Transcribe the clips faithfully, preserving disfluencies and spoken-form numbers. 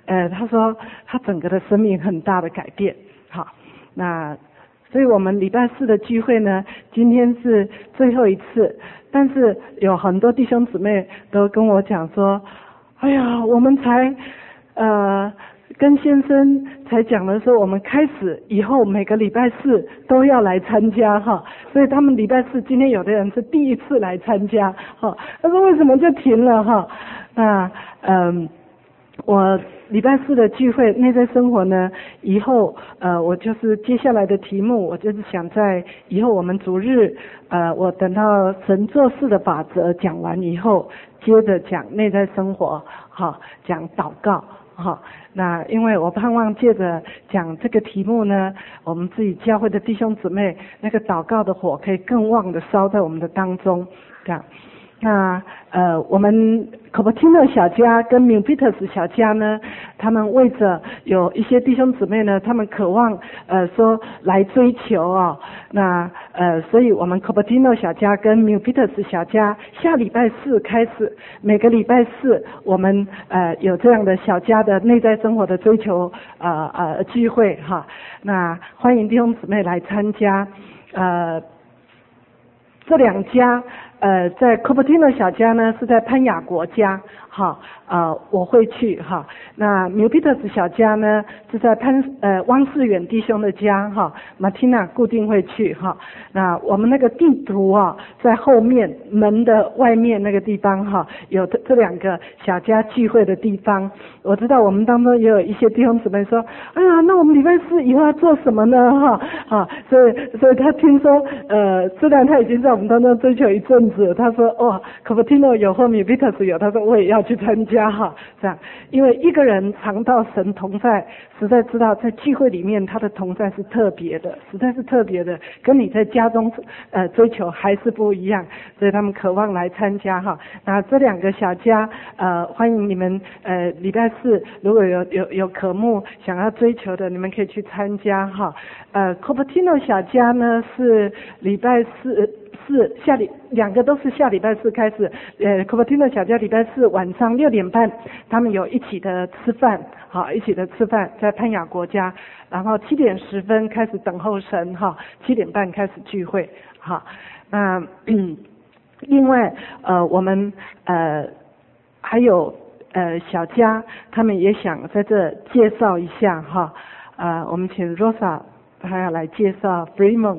呃，他说他整个的生命很大的改变。好，那所以我们礼拜四的聚会呢，今天是最后一次，但是有很多弟兄姊妹都跟我讲说，哎呀，我们才呃。跟先生才讲的说，我们开始以后每个礼拜四都要来参加哈，所以他们礼拜四今天有的人是第一次来参加哈。他说为什么就停了哈？那嗯，我礼拜四的聚会内在生活呢，以后呃我就是接下来的题目，我就是想在以后我们主日呃我等到神做事的法则讲完以后，接着讲内在生活哈，讲祷告。好，那因为我盼望借着讲这个题目呢，我们自己教会的弟兄姊妹那个祷告的火可以更旺的烧在我们的当中，这样。那呃，我们 Cupertino 小家跟 Milpitas 小家呢，他们为着有一些弟兄姊妹呢，他们渴望呃说来追求啊、哦，那呃，所以我们 Cupertino 小家跟 Milpitas 小家下礼拜四开始，每个礼拜四我们呃有这样的小家的内在生活的追求呃呃聚会哈，那欢迎弟兄姊妹来参加，呃，这两家。呃，在 Cupertino 小家呢是在潘雅国家，哈，呃，我会去哈。那 Milpitas 小家呢是在潘呃汪世远弟兄的家哈 ，Martina 固定会去哈。那我们那个地图啊，在后面门的外面那个地方哈，有这这两个小家聚会的地方。我知道我们当中也有一些弟兄姊妹说，哎呀，那我们礼拜四以后要做什么呢？哈，啊，所以所以他听说，呃，虽然他已经在我们当中追求一阵子。他说哦 Cupertino 有或 Milpitas 有，他说我也要去参加哈，这样，因为一个人尝到神同在，实在知道在聚会里面他的同在是特别的，实在是特别的，跟你在家中呃追求还是不一样，所以他们渴望来参加哈。那这两个小家呃欢迎你们呃礼拜四如果有有有渴慕想要追求的，你们可以去参加哈。呃 Cupertino 小家呢是礼拜四。是下礼两个都是下礼拜四开始，呃 Cupertino 小家礼拜四晚上六点半，他们有一起的吃饭，好，一起的吃饭在潘雅国家，然后七点十分开始等候神哈，七点半开始聚会，好，那嗯，另外呃我们呃还有呃小家，他们也想在这介绍一下哈，呃我们请 Rosa 她要来介绍 Fremont。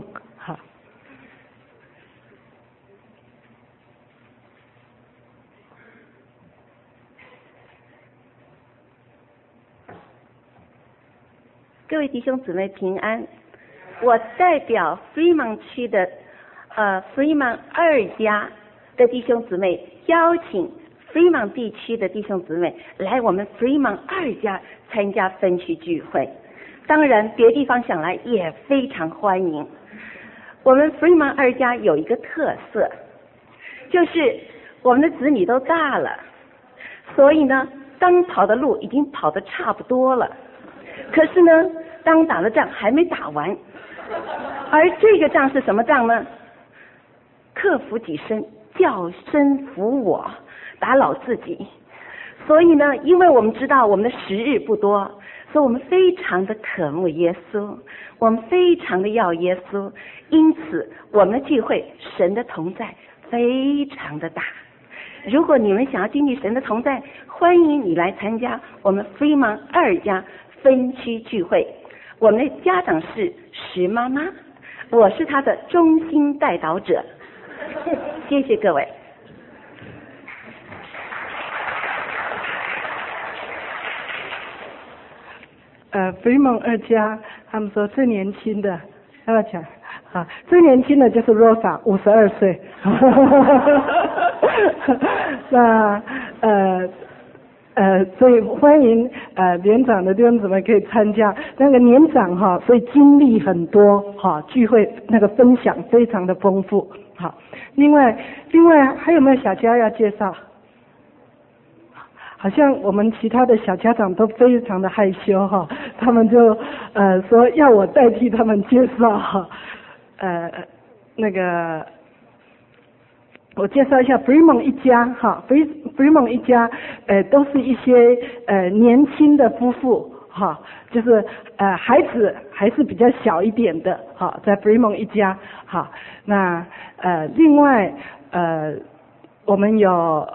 各位弟兄姊妹平安，我代表 Fremont 区的呃 Fremont 二家的弟兄姊妹，邀请 Fremont 地区的弟兄姊妹来我们 Fremont 二家参加分区聚会。当然，别地方想来也非常欢迎。我们 Fremont 二家有一个特色，就是我们的子女都大了，所以呢，当跑的路已经跑得差不多了。可是呢，当打的仗还没打完，而这个仗是什么仗呢？克服己身，叫身服我，打老自己。所以呢，因为我们知道我们的时日不多，所以我们非常的渴慕耶稣，我们非常的要耶稣，因此我们的聚会神的同在非常的大。如果你们想要经历神的同在，欢迎你来参加我们Fremont二家分区聚会。我们的家长是石妈妈，我是她的中心代祷者。谢谢各位。 呃 Fremont 二家他们说最年轻的要不要讲啊？最年轻的就是 Rosa 五十二岁。那呃呃，所以欢迎呃年长的弟兄姊妹可以参加。那个年长哈，所以经历很多哈，聚会那个分享非常的丰富。好，另外另外还有没有小家要介绍？好像我们其他的小家长都非常的害羞哈，他们就呃说要我代替他们介绍哈，呃那个我介绍一下 Fremont 一家哈 ，Fremont 一家呃都是一些呃年轻的夫妇哈，就是呃孩子还是比较小一点的哈，在 Fremont 一家哈。那呃另外呃我们有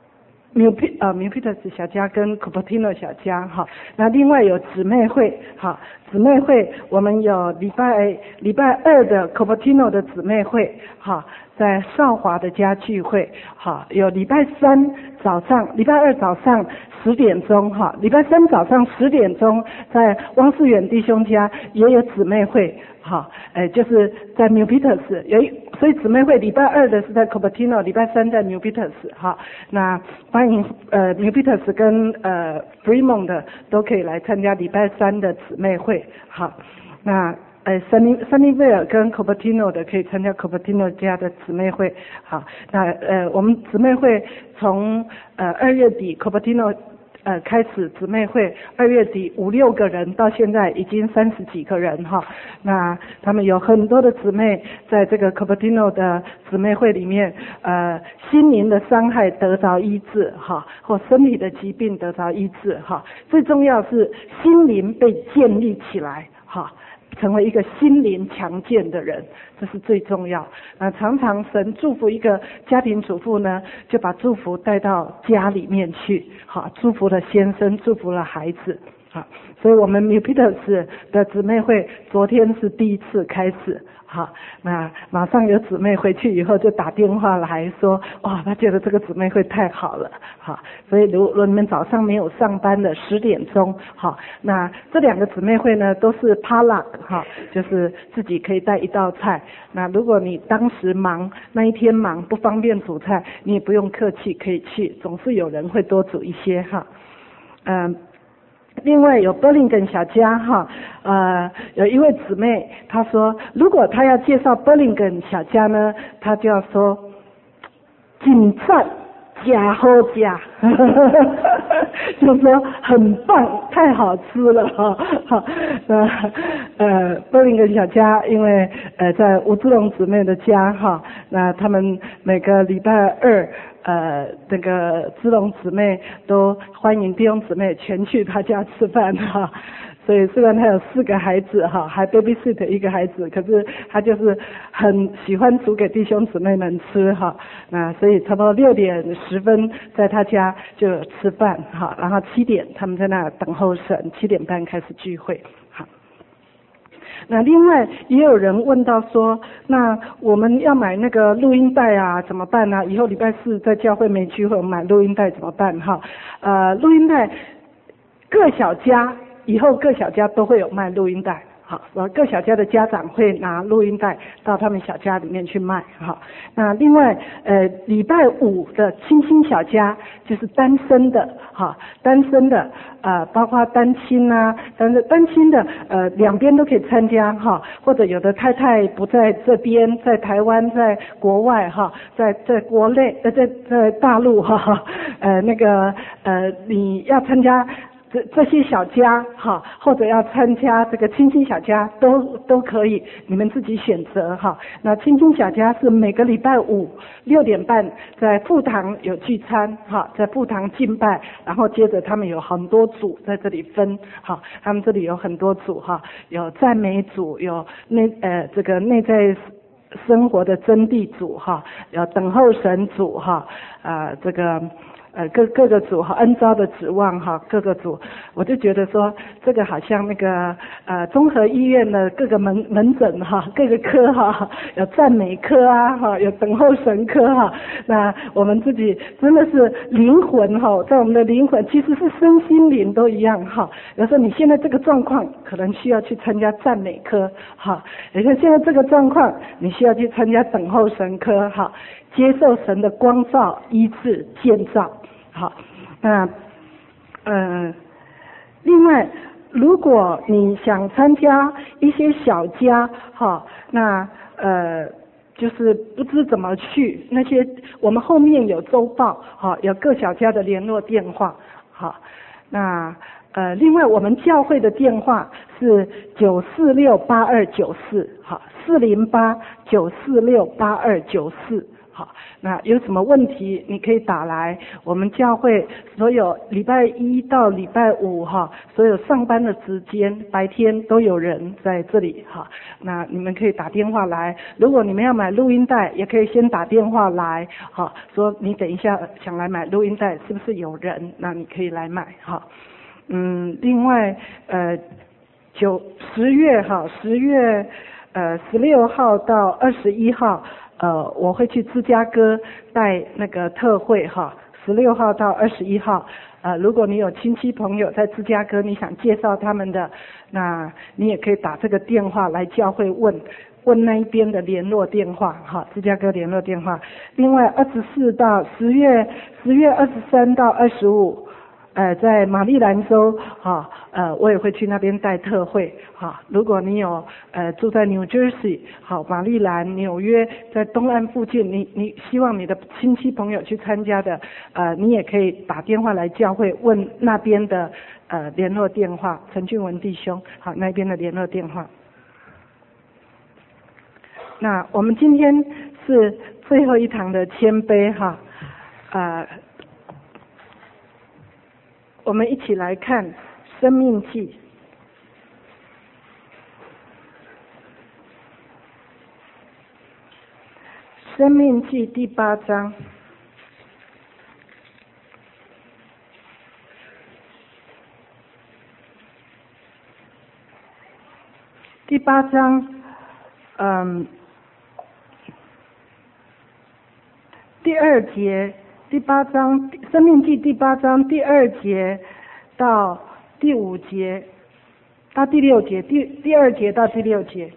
Milp 呃 Milpitas 小家跟 Cupertino 小家哈，那另外有姊妹会哈，姊妹会我们有礼拜礼拜二的 Cupertino 的姊妹会哈，在少华的家聚会哈，有礼拜三早上，礼拜二早上十点钟哈，礼拜三早上十点钟在汪世远弟兄家也有姊妹会哈，呃就是在 Milpitas 有一，所以姊妹会礼拜二的是在 Cupertino， 礼拜三在 Milpitas 哈，那欢迎呃 Milpitas 跟呃 Fremont 的都可以来参加礼拜三的姊妹会好，那呃 Sunny Sunnyvale 跟 Cupertino 的可以参加 Cupertino 家的姊妹会好，那呃我们姊妹会从呃二月底 Cupertino呃，开始姊妹会，二月底五六个人，到现在已经三十几个人哈。那他们有很多的姊妹在这个 Cupertino 的姊妹会里面，呃，心灵的伤害得着医治哈，或身体的疾病得着医治哈。最重要是心灵被建立起来哈。成为一个心灵强健的人，这是最重要。那常常神祝福一个家庭主妇呢，就把祝福带到家里面去，好，祝福了先生，祝福了孩子，好。所以我们 Milpitas 的姊妹会昨天是第一次开始，好，那马上有姊妹回去以后就打电话来说，哇，他觉得这个姊妹会太好了，好，所以如果你们早上没有上班的十点钟，好，那这两个姊妹会呢都是 potluck 哈，就是自己可以带一道菜。那如果你当时忙，那一天忙不方便煮菜，你也不用客气，可以去，总是有人会多煮一些哈，嗯。另外有 Burlington 小家哈，呃，有一位姊妹，她说，如果她要介绍 Burlington 小家呢，她就要说，紧赞，假好假，就说很棒，太好吃了哈。哈，呃呃 Burlington 小家，因为呃在吴志龙姊妹的家哈，那他们每个礼拜二。呃，那个志龙姊妹都欢迎弟兄姊妹全去他家吃饭哈，所以虽然他有四个孩子哈，还 babysit 一个孩子，可是他就是很喜欢煮给弟兄姊妹们吃哈。那所以差不多六点十分在他家就吃饭哈，然后七点他们在那等候神，七点半开始聚会。那另外也有人问到说，那我们要买那个录音带啊怎么办呢？以后礼拜四在教会没聚会，我们买录音带怎么办哈？呃，录音带各小家以后各小家都会有卖录音带。好，然后各小家的家长会拿录音带到他们小家里面去卖。好，那另外呃礼拜五的亲亲小家就是单身的，哈，单身的呃包括单亲啊，单单亲的呃两边都可以参加哈，或者有的太太不在这边，在台湾，在国外哈，在在国内呃在在大陆哈，呃那个呃你要参加。这这些小家哈，或者要参加这个亲亲小家都都可以，你们自己选择哈。那亲亲小家是每个礼拜五六点半在副堂有聚餐哈，在副堂敬拜，然后接着他们有很多组在这里分哈，他们这里有很多组哈，有赞美组，有内呃这个内在生活的真谛组哈，有等候神组哈，啊、呃、这个。呃，各各个组哈，恩召的指望哈，各个组，我就觉得说，这个好像那个呃，综合医院的各个门门诊哈，各个科哈，有赞美科啊哈，有等候神科哈，那我们自己真的是灵魂哈，在我们的灵魂其实是身心灵都一样哈。有时候你现在这个状况，可能需要去参加赞美科哈，你看现在这个状况，你需要去参加等候神科哈，接受神的光照、医治、建造。好，那呃，另外，如果你想参加一些小家，哈，那呃，就是不知怎么去，那些我们后面有周报，哈，有各小家的联络电话，好，那呃，另外我们教会的电话是九四六八二九四，好，四零八九四六八二九四。 好，那有什么问题你可以打来，我们教会所有礼拜一到礼拜五哈，所有上班的时间白天都有人在这里哈，那你们可以打电话来，如果你们要买录音带也可以先打电话来哈，说你等一下想来买录音带是不是有人，那你可以来买哈。嗯，另外呃九十月哈十月呃十六号到二十一号呃，我会去芝加哥带那个特会哈，十六号到二十一号。呃，如果你有亲戚朋友在芝加哥，你想介绍他们的，那你也可以打这个电话来教会问问那一边的联络电话哈，芝加哥联络电话。另外，二十四到十月十月二十三到二十五。呃，在马里兰州，哈，呃，我也会去那边带特会，哈。如果你有呃住在 New Jersey， 好，马里兰、纽约，在东岸附近，你你希望你的亲戚朋友去参加的，呃，你也可以打电话来教会问那边的呃联络电话，陈俊文弟兄，好，那边的联络电话。那我们今天是最后一堂的谦卑，哈，呃。我们一起来看《生命记》。《生命记》第八章。第八章，嗯，第二节。第八章《生命记》第八章第二节到第五节，到第六节，第第二节到第六节。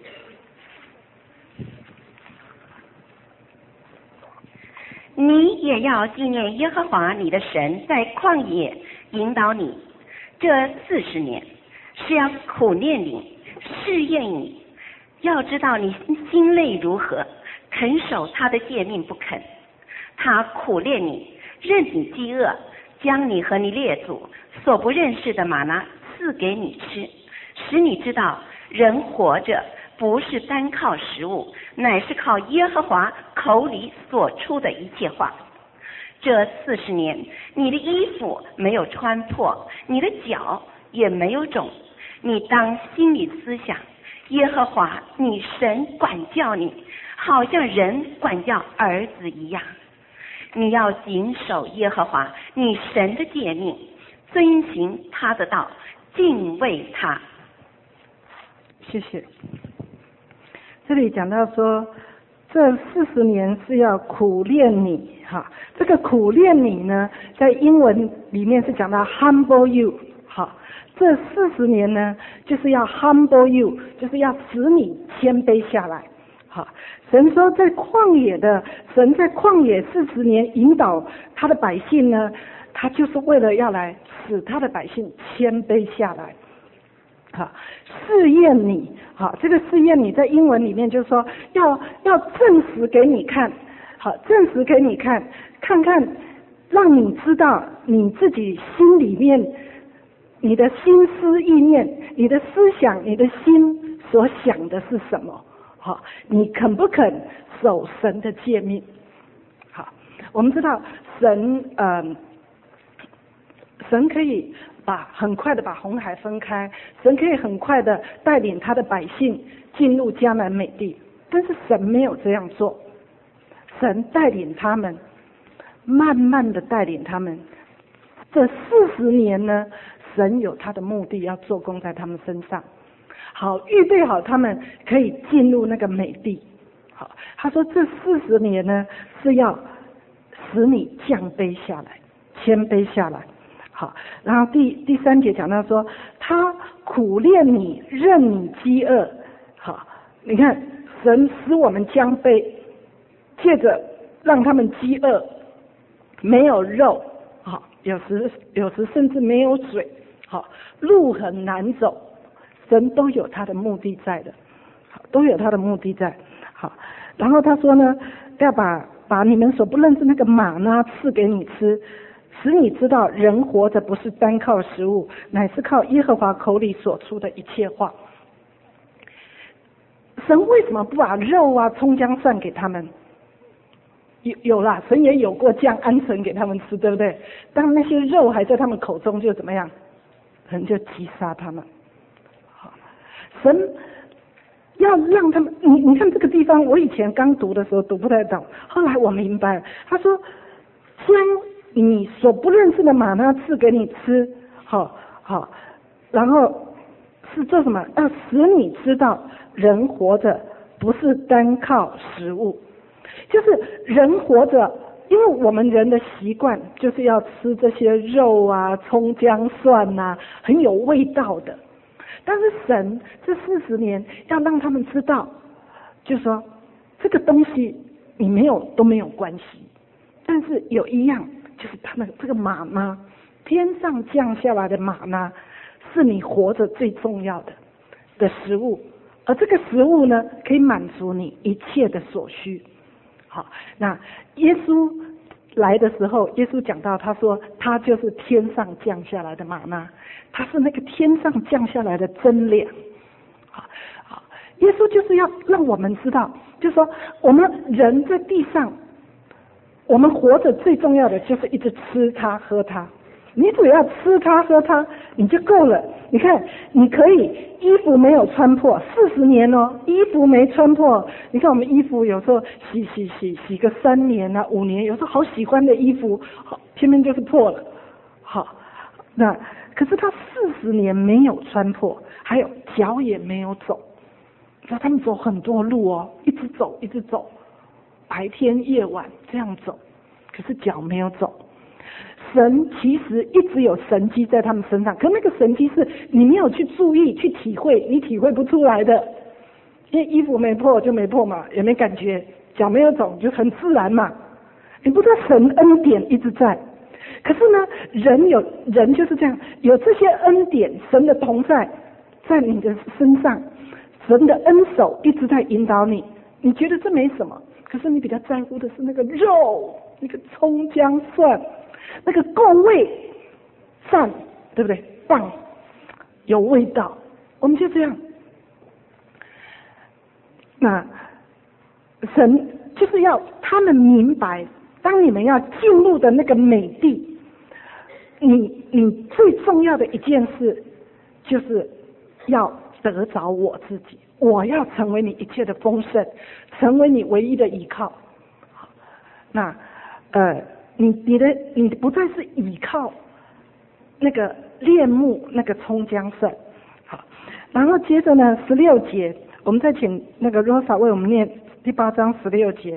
你也要纪念耶和华你的神在旷野引导你，这四十年是要苦练你，试验你，要知道你心内如何，肯守他的诫命不肯。他苦练你，任你饥饿，将你和你列祖所不认识的玛拿赐给你吃，使你知道人活着不是单靠食物，乃是靠耶和华口里所出的一切话。这四十年，你的衣服没有穿破，你的脚也没有肿。你当心里思想，耶和华你神管教你，好像人管教儿子一样。你要谨守耶和华你神的诫命，遵行他的道，敬畏他。 谢谢。这里讲到说，这四十年是要苦练你，哈，这个苦练你呢，在英文里面是讲到 humble you， 哈，这四十年呢，就是要 humble you， 就是要使你谦卑下来。好，神说在旷野的，神在旷野四十年引导他的百姓呢，他就是为了要来使他的百姓谦卑下来。好，试验你，好，这个试验你在英文里面就是说要要证实给你看，好，证实给你看，看看让你知道你自己心里面你的心思意念，你的思想，你的心所想的是什么。好，你肯不肯守神的诫命？好，我们知道神，呃，神可以把很快的把红海分开，神可以很快的带领他的百姓进入迦南美地，但是神没有这样做，神带领他们，慢慢的带领他们。这四十年呢，神有他的目的要做工在他们身上。好，预备好他们可以进入那个美地。好，他说这四十年呢是要使你降卑下来，谦卑下来。好，然后第第三节讲到说，他苦练你，任你饥饿。好，你看神使我们降卑，借着让他们饥饿，没有肉，好，有时有时甚至没有水，好，路很难走。神都有他的目的在的，好，都有他的目的在。好，然后他说呢，要把把你们所不认识那个玛拿赐给你吃，使你知道人活着不是单靠食物，乃是靠耶和华口里所出的一切话。神为什么不把肉啊、葱姜蒜给他们？ 有有啦，神也有过降鹌鹑给他们吃，对不对？当那些肉还在他们口中，就怎么样？神就击杀他们。好，神要让他们，你你看这个地方，我以前刚读的时候读不太懂，后来我明白了。他说，将你所不认识的玛纳赐给你吃，好好，然后是做什么？要使你知道，人活着不是单靠食物，就是人活着。因为我们人的习惯就是要吃这些肉啊、葱姜蒜啊，很有味道的。但是神这四十年要让他们知道，就是说这个东西你没有都没有关系，但是有一样就是他们这个玛纳，天上降下来的玛纳，是你活着最重要的的食物，而这个食物呢，可以满足你一切的所需。好，那耶稣来的时候，耶稣讲到，他说他就是天上降下来的玛纳，他是那个天上降下来的真粮。好，好，耶稣就是要让我们知道，就是说我们人在地上，我们活着最重要的就是一直吃它喝它。你只要吃它喝它，你就够了。你看，你可以衣服没有穿破，四十年哦，衣服没穿破。你看我们衣服有时候洗洗洗洗个三年啊五年，有时候好喜欢的衣服，好偏偏就是破了。好，那可是他四十年没有穿破，还有脚也没有走。你知道他们走很多路哦，一直走一直走，白天夜晚这样走，可是脚没有走。神其实一直有神迹在他们身上，可那个神迹是你没有去注意去体会，你体会不出来的。因为衣服没破就没破嘛，也没感觉，脚没有走就很自然嘛。你不知道神恩典一直在，可是呢，人有人就是这样，有这些恩典，神的同在在你的身上，神的恩手一直在引导你。你觉得这没什么，可是你比较在乎的是那个肉，那个葱姜蒜。那个够味，赞，对不对？棒，有味道，我们就这样。那神就是要他们明白，当你们要进入的那个美地，你你最重要的一件事，就是要得着我自己，我要成为你一切的丰盛，成为你唯一的依靠。那呃。你你的你不再是倚靠那个恋慕那个葱姜蒜，好，然后接着呢十六节，我们再请那个 Rosa 为我们念第八章十六节。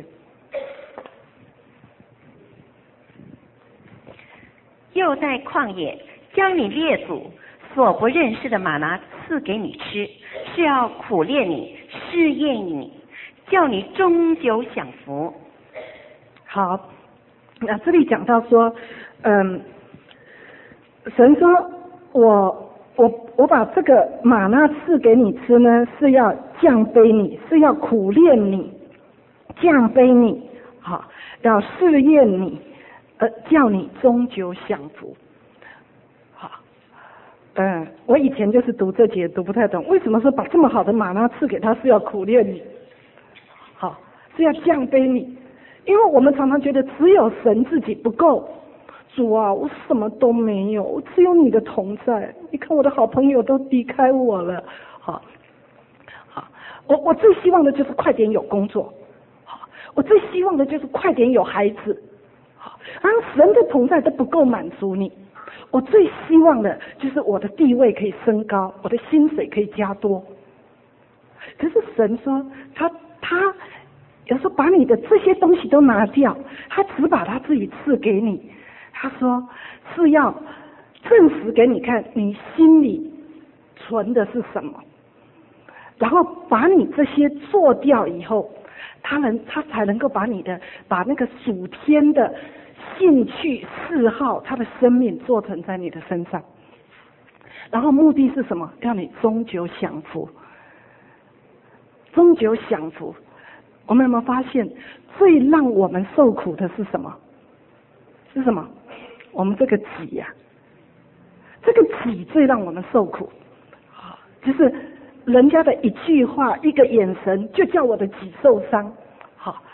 又在旷野将你列祖所不认识的玛拿赐给你吃，是要苦练你，试验你，叫你终究享福。 好。那这里讲到说，嗯，神说我我我把这个玛纳赐给你吃呢，是要降卑你，是要苦练你，降卑你，好，要试验你，呃，叫你终究享福。好，嗯，我以前就是读这节读不太懂，为什么说把这么好的玛纳赐给他是要苦练你？好，是要降卑你。因为我们常常觉得只有神自己不够，主啊，我什么都没有，只有你的同在。你看我的好朋友都离开我了，好，好，我我最希望的就是快点有工作，好，我最希望的就是快点有孩子，好，然后神的同在都不够满足你，我最希望的就是我的地位可以升高，我的薪水可以加多。可是神说，他他。有时候把你的这些东西都拿掉，他只把他自己赐给你。他说是要证实给你看你心里存的是什么，然后把你这些做掉以后，他能他才能够把你的把那个属天的兴趣嗜好，他的生命做成在你的身上。然后目的是什么？让你终究享福，终究享福。我们有没有发现，最让我们受苦的是什么？是什么？我们这个己呀、啊，这个己最让我们受苦。啊，就是人家的一句话、一个眼神，就叫我的己受伤。好，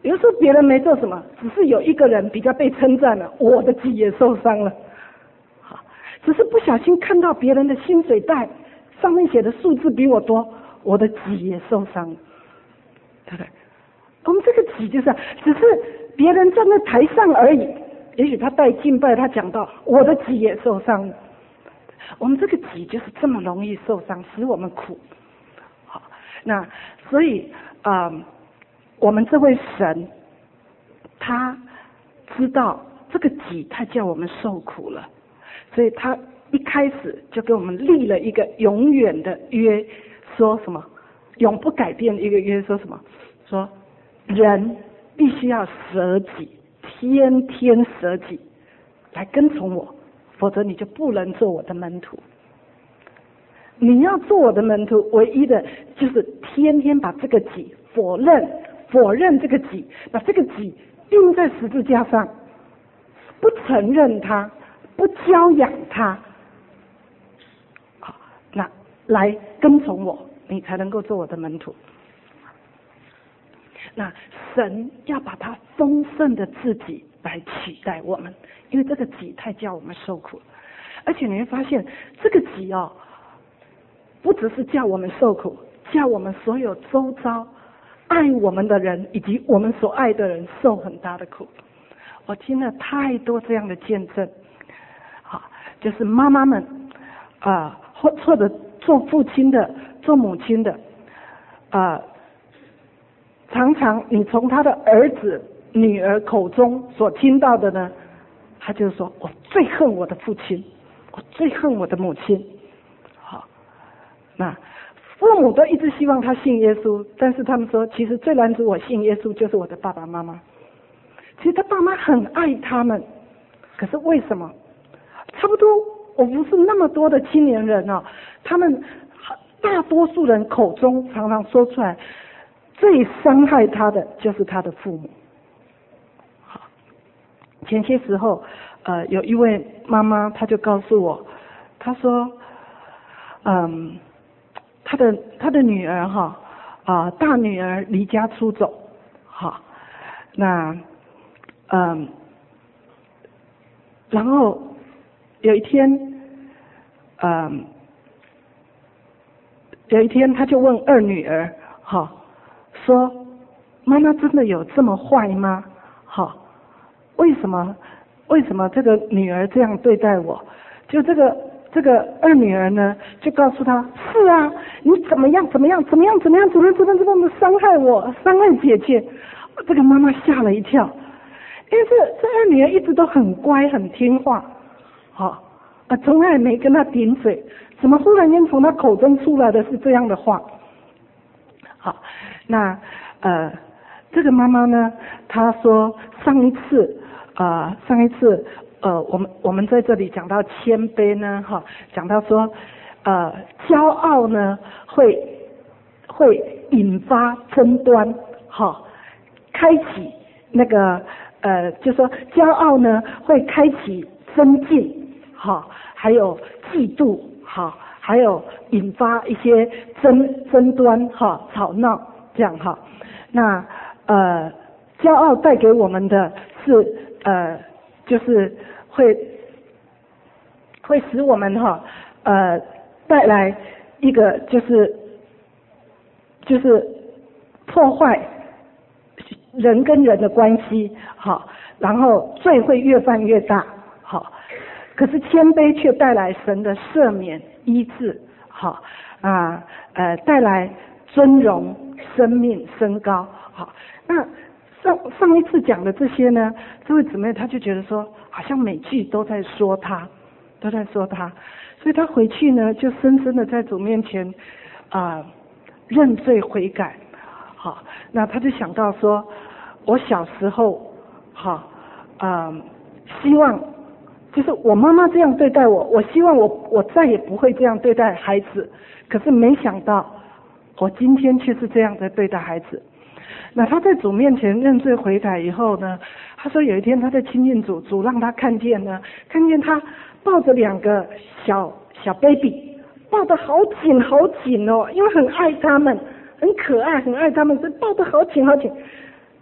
有时候别人没做什么，只是有一个人比较被称赞了，我的己也受伤了。好，只是不小心看到别人的薪水袋上面写的数字比我多，我的己也受伤了，对不对？我们这个己就是，只是别人站在台上而已，也许他带敬拜，他讲到我的己也受伤了。我们这个己就是这么容易受伤，使我们苦。好，那所以啊。呃我们这位神，他知道这个己他叫我们受苦了，所以他一开始就给我们立了一个永远的约，说什么永不改变的一个约，说什么说人必须要舍己，天天舍己来跟从我，否则你就不能做我的门徒。你要做我的门徒，唯一的就是天天把这个己否认否认这个己，把这个己钉在十字架上，不承认他，不教养他，好，那来跟从我，你才能够做我的门徒。那神要把他丰盛的自己来取代我们，因为这个己太叫我们受苦，而且你会发现这个己哦，不只是叫我们受苦，叫我们所有周遭爱我们的人以及我们所爱的人受很大的苦。我听了太多这样的见证，好，就是妈妈们啊、呃，或或者做父亲的、做母亲的，啊、呃，常常你从他的儿子、女儿口中所听到的呢，他就是说我最恨我的父亲，我最恨我的母亲。好，那父母都一直希望他信耶稣，但是他们说，其实最拦阻我信耶稣就是我的爸爸妈妈。其实他爸妈很爱他们，可是为什么？差不多，我不是那么多的青年人哦，他们大多数人口中常常说出来，最伤害他的就是他的父母。好，前些时候，呃，有一位妈妈，她就告诉我，她说，嗯。他的他的女儿哈啊、呃、大女儿离家出走，好，那嗯，然后有一天，嗯，有一天他就问二女儿，哈，说妈妈真的有这么坏吗？好，为什么为什么这个女儿这样对待我？就这个。这个二女儿呢，就告诉他：是啊，你怎么样怎么样怎么样怎么样怎么怎么怎么的伤害我，伤害姐姐。这个妈妈吓了一跳，因为这这二女儿一直都很乖很听话，好啊，从来没跟她顶嘴，怎么忽然间从她口中出来的是这样的话？好，那呃，这个妈妈呢，她说上一次啊、呃，上一次。呃，我们我们在这里讲到谦卑呢，哈，讲到说，呃，骄傲呢会会引发争端，哈，开启那个呃，就说骄傲呢会开启争竞，哈，还有嫉妒，哈，还有引发一些争争端，哈，吵闹这样哈。那呃，骄傲带给我们的是呃，就是。会会使我们哈呃带来一个就是就是破坏人跟人的关系，好，然后罪会越犯越大，好，可是谦卑却带来神的赦免医治，好啊呃带来尊荣生命升高，好，那上上一次讲的这些呢，这位姊妹她就觉得说。好像每句都在说他，都在说他，所以他回去呢，就深深的在主面前啊、呃、认罪悔改。好，那他就想到说，我小时候，好啊、呃，希望就是我妈妈这样对待我，我希望我我再也不会这样对待孩子。可是没想到，我今天却是这样在对待孩子。那他在主面前认罪悔改以后呢，他说有一天他在亲近主，主让他看见呢，看见他抱着两个小小 baby， 抱得好紧好紧哦，因为很爱他们，很可爱，很爱他们，所以抱得好紧好紧。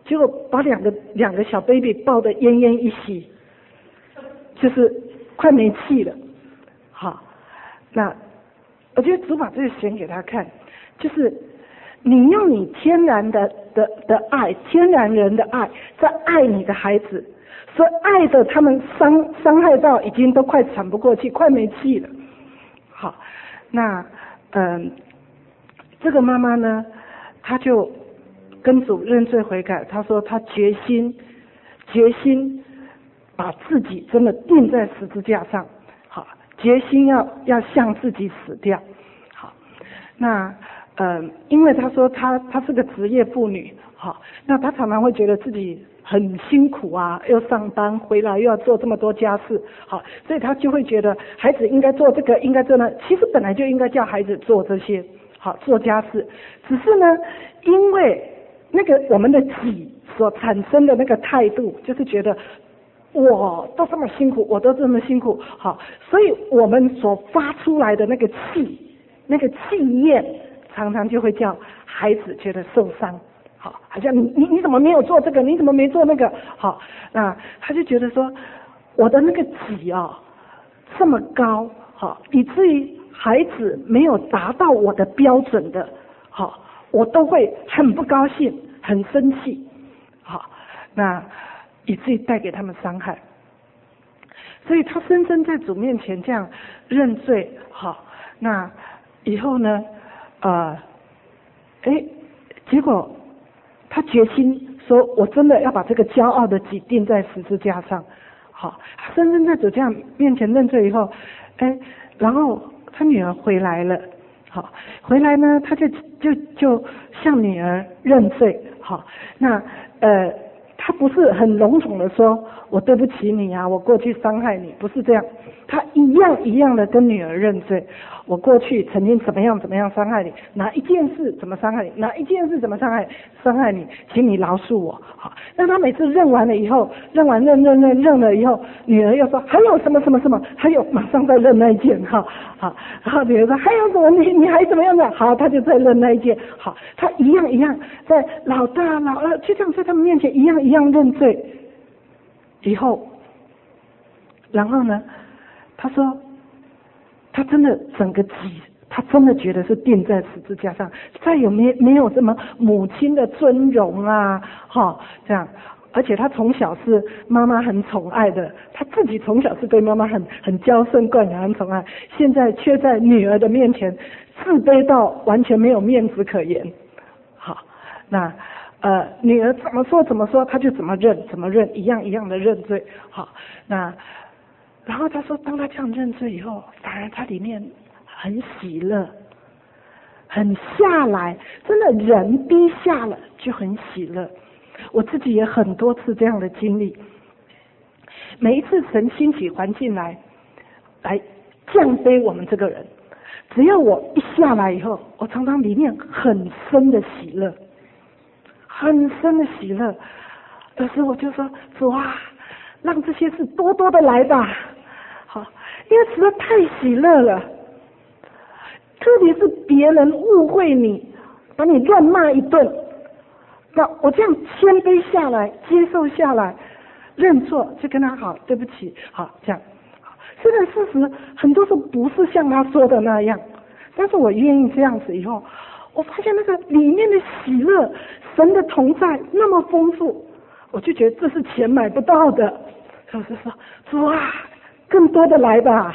结果把两个两个小 baby 抱得奄奄一息，就是快没气了。好，那我觉得主把这个显给他看，就是你用你天然的的的爱，天然人的爱，在爱你的孩子，所以爱的他们伤伤害到已经都快喘不过气，快没气了。好，那嗯，这个妈妈呢，她就跟主认罪悔改，她说她决心决心把自己真的钉在十字架上，好，决心要要向自己死掉。好，那嗯，因为她说她她是个职业妇女，好，那她常常会觉得自己很辛苦啊，又上班回来又要做这么多家事，好，所以她就会觉得孩子应该做这个，应该做那，其实本来就应该叫孩子做这些，好，做家事，只是呢，因为那个我们的己所产生的那个态度，就是觉得我都这么辛苦，我都这么辛苦，好，所以我们所发出来的那个气，那个气焰，常常就会叫孩子觉得受伤。好，好像你你你怎么没有做这个？你怎么没做那个？好，那他就觉得说，我的那个己啊、哦、这么高，好，以至于孩子没有达到我的标准的，好，我都会很不高兴，很生气，好，那以至于带给他们伤害。所以他深深在主面前这样认罪，好，那以后呢，呃，哎，结果。他决心说，我真的要把这个骄傲的己钉在十字架上。好，他深深在主这样面前认罪以后，哎，然后他女儿回来了。好，回来呢，他就就就向女儿认罪。好，那呃，他不是很笼统的说，我对不起你啊，我过去伤害你，不是这样。他一样一样的跟女儿认罪，我过去曾经怎么样怎么样伤害你，哪一件事怎么伤害你，哪一件事怎么伤害伤害你，请你饶恕我。好，那他每次认完了以后，认完认认认认了以后，女儿又说还有什么什么什么，还有马上再认那一件。哈，好，然后女儿说还有什么，你你还怎么样的？好，他就再认那一件。好，他一样一样在老大老二就这样在他们面前一样一样认罪。以后，然后呢？他说，他真的整个己，他真的觉得是钉在十字架上，再有没没有什么母亲的尊荣啊，哈、哦，这样，而且他从小是妈妈很宠爱的，他自己从小是对妈妈很很娇生惯养、很宠爱，现在却在女儿的面前自卑到完全没有面子可言。好，那呃，女儿怎么说怎么说，他就怎么认怎么认，一样一样的认罪。好，那。然后他说，当他这样认罪以后，反而他里面很喜乐，很下来，真的人低下了就很喜乐。我自己也很多次这样的经历，每一次神兴起环境来，来降卑我们这个人，只要我一下来以后，我常常里面很深的喜乐，很深的喜乐。有时我就说，主啊，让这些事多多的来吧。好，因为实在太喜乐了，特别是别人误会你，把你乱骂一顿，那我这样谦卑下来，接受下来，认错，就跟他好，对不起，好，这样。虽然事实很多时候不是像他说的那样，但是我愿意这样子以后，我发现那个里面的喜乐，神的同在那么丰富，我就觉得这是钱买不到的。我就说，主啊，更多的来吧。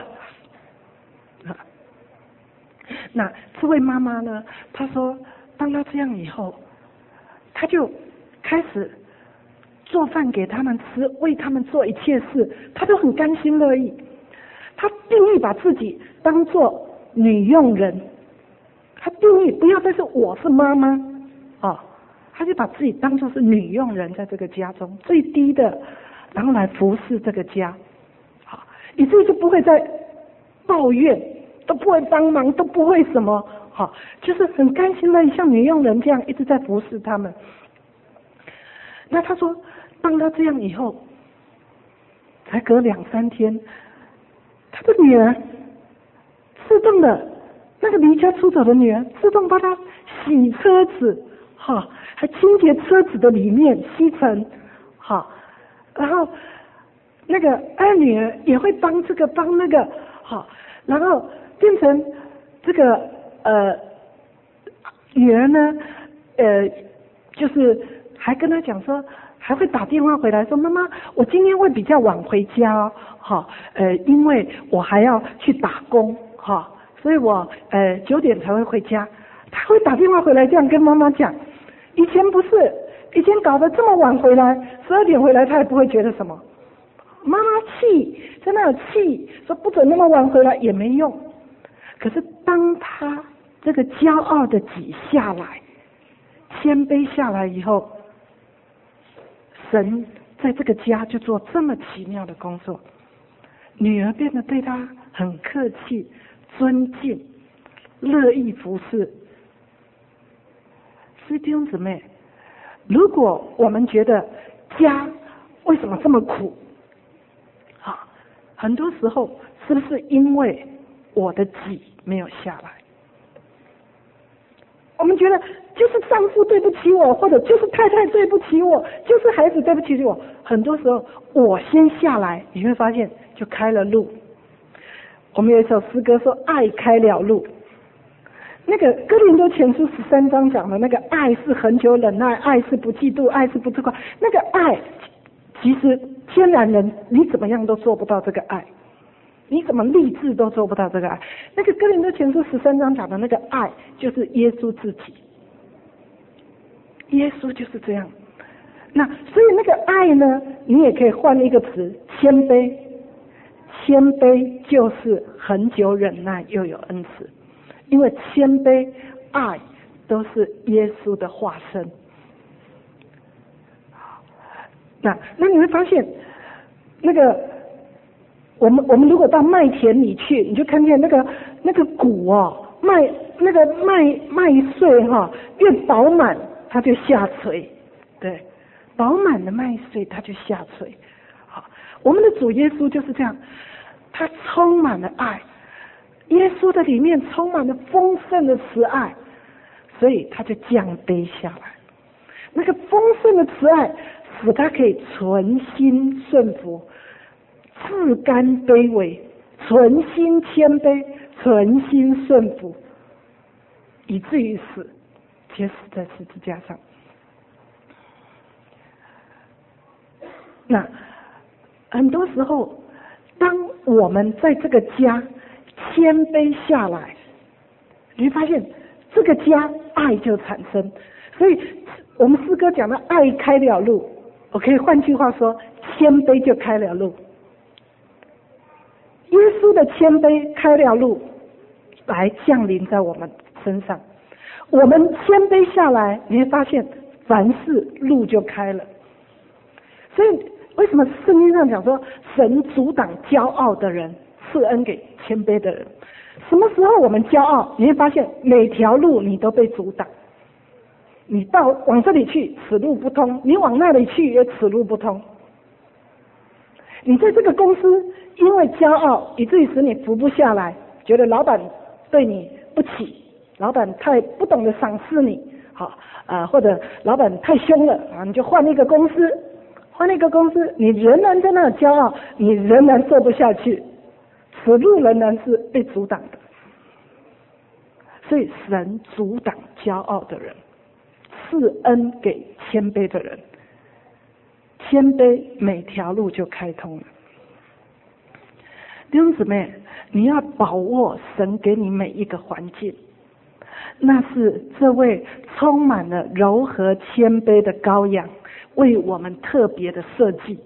那这位妈妈呢，她说当她这样以后，她就开始做饭给他们吃，为他们做一切事，她都很甘心乐意。她定义把自己当作女佣人，她定义不要再是我是妈妈哦，她就把自己当作是女佣人，在这个家中最低的，然后来服侍这个家，好，以至于就不会再抱怨，都不会帮忙，都不会什么，好，就是很甘心的像女佣人这样一直在服侍他们。那他说，当他这样以后，才隔两三天，他的女儿自动的，那个离家出走的女儿自动帮他洗车子，哈， 还清洁车子的里面吸尘，好，然后那个二女儿也会帮这个帮那个，好，然后变成这个呃女儿呢，呃就是还跟她讲说，还会打电话回来说，妈妈，我今天会比较晚回家哦，好，呃，因为我还要去打工，哈，所以我呃九点才会回家。她会打电话回来这样跟妈妈讲，以前不是，以前搞得这么晚回来，十二点回来，她也不会觉得什么。妈妈气，在那有气，说不准那么晚回来也没用。可是当她这个骄傲的挤下来，谦卑下来以后，神在这个家就做这么奇妙的工作，女儿变得对他很客气、尊敬、乐意服侍。所以弟兄姊妹，如果我们觉得家为什么这么苦啊，很多时候是不是因为我的己没有下来？我们觉得就是丈夫对不起我，或者就是太太对不起我，就是孩子对不起我。很多时候我先下来，你会发现就开了路。我们有一首诗歌说爱开了路，那个哥林多前书十三章讲的那个爱是恒久忍耐，爱是不嫉妒，爱是不自夸。那个爱其实天然人你怎么样都做不到这个爱，你怎么立志都做不到这个爱。那个哥林多前书十三章讲的那个爱，就是耶稣自己。耶稣就是这样。那所以那个爱呢，你也可以换一个词，谦卑。谦卑就是恒久忍耐又有恩慈，因为谦卑、爱都是耶稣的化身。那那你会发现，那个。我们我们如果到麦田里去，你就看见那个那个谷哦，麦那个麦麦穗哈、哦，越饱满它就下垂，对，饱满的麦穗它就下垂。好，我们的主耶稣就是这样，他充满了爱，耶稣的里面充满了丰盛的慈爱，所以他就降卑下来。那个丰盛的慈爱使他可以存心顺服。自甘卑微，存心谦卑，存心顺服，以至于死，且死在十字架上。那很多时候，当我们在这个家谦卑下来，你会发现这个家爱就产生。所以我们诗歌讲的爱开了路，我可以换句话说，谦卑就开了路。耶稣的谦卑开了路，来降临在我们身上。我们谦卑下来，你会发现凡事路就开了。所以为什么圣经上讲说，神阻挡骄傲的人，赐恩给谦卑的人？什么时候我们骄傲，你会发现每条路你都被阻挡。你到往这里去，此路不通；你往那里去，也此路不通。你在这个公司因为骄傲，以至于使你服不下来，觉得老板对你不起，老板太不懂得赏识你，好啊、呃，或者老板太凶了啊，你就换一个公司，换一个公司，你仍然在那骄傲，你仍然做不下去，此路仍然是被阻挡的。所以神阻挡骄傲的人，赐恩给谦卑的人。谦卑，每条路就开通了。弟兄姊妹，你要把握神给你每一个环境，那是这位充满了柔和谦卑的羔羊为我们特别的设计。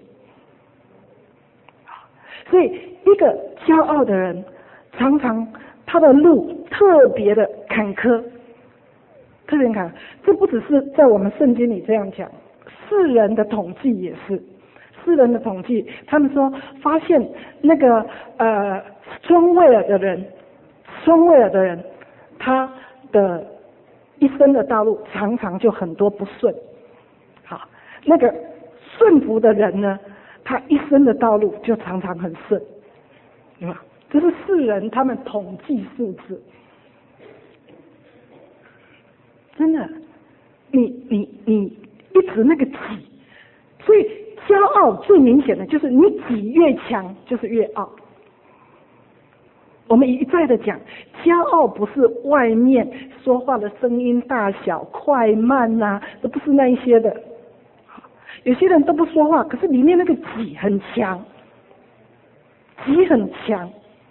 所以一个骄傲的人，常常他的路特别的坎坷，特别坎坷。这不只是在我们圣经里这样讲，世人的统计也是，世人的统计，他们说发现那个呃孙威尔的人，孙威尔的人，他的一生的道路常常就很多不顺。好，那个顺服的人呢，他一生的道路就常常很顺，对吧？这是世人他们统计数字，真的。 你你你一直那个己，所以骄傲最明显的就是你己越强就是越傲。我们一再的讲，骄傲不是外面说话的声音大小、快慢呐、啊，都不是那一些的。有些人都不说话，可是里面那个己很强，己很强。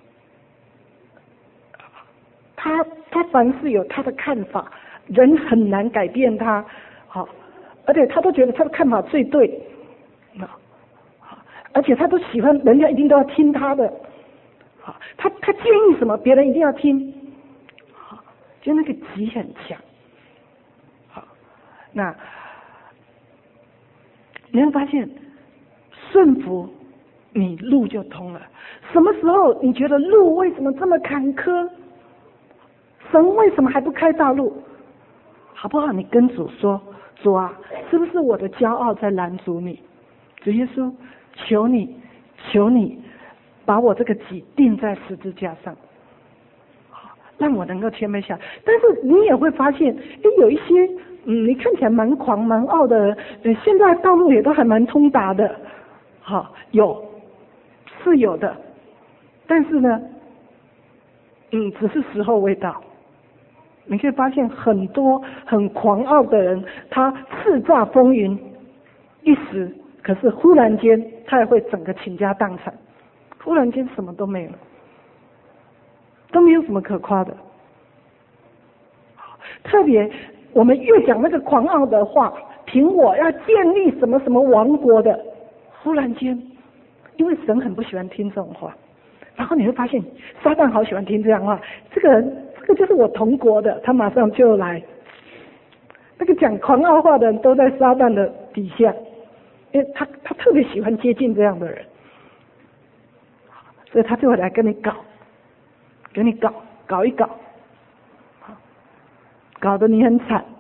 他他凡事有他的看法，人很难改变他，好，而且他都觉得他的看法最对，而且他都喜欢人家一定都要听他的，好，他他建议什么别人一定要听，好，就那个己很强，好，那你会发现顺服你路就通了。什么时候你觉得路为什么这么坎坷？神为什么还不开大路？好不好？你跟主说，主啊，是不是我的骄傲在拦阻你？主耶稣，求你，求你，把我这个己钉在十字架上，让我能够谦卑下来。但是你也会发现，哎，有一些，嗯，你看起来蛮狂蛮傲的，呃，现在道路也都还蛮通达的，好，有，是有的，但是呢，嗯，只是时候未到。你可以发现很多很狂傲的人，他叱咤风云一时，可是忽然间他也会整个倾家荡产，忽然间什么都没有，都没有什么可夸的。特别我们越讲那个狂傲的话，凭我要建立什么什么王国的，忽然间，因为神很不喜欢听这种话，然后你会发现撒旦好喜欢听这样的话，这个人这个就是我同国的，他马上就来。那个讲狂傲话的人都在撒旦的底下，因为他他特别喜欢接近这样的人，所以他就会来跟你搞，跟你搞搞一搞，搞得你很惨。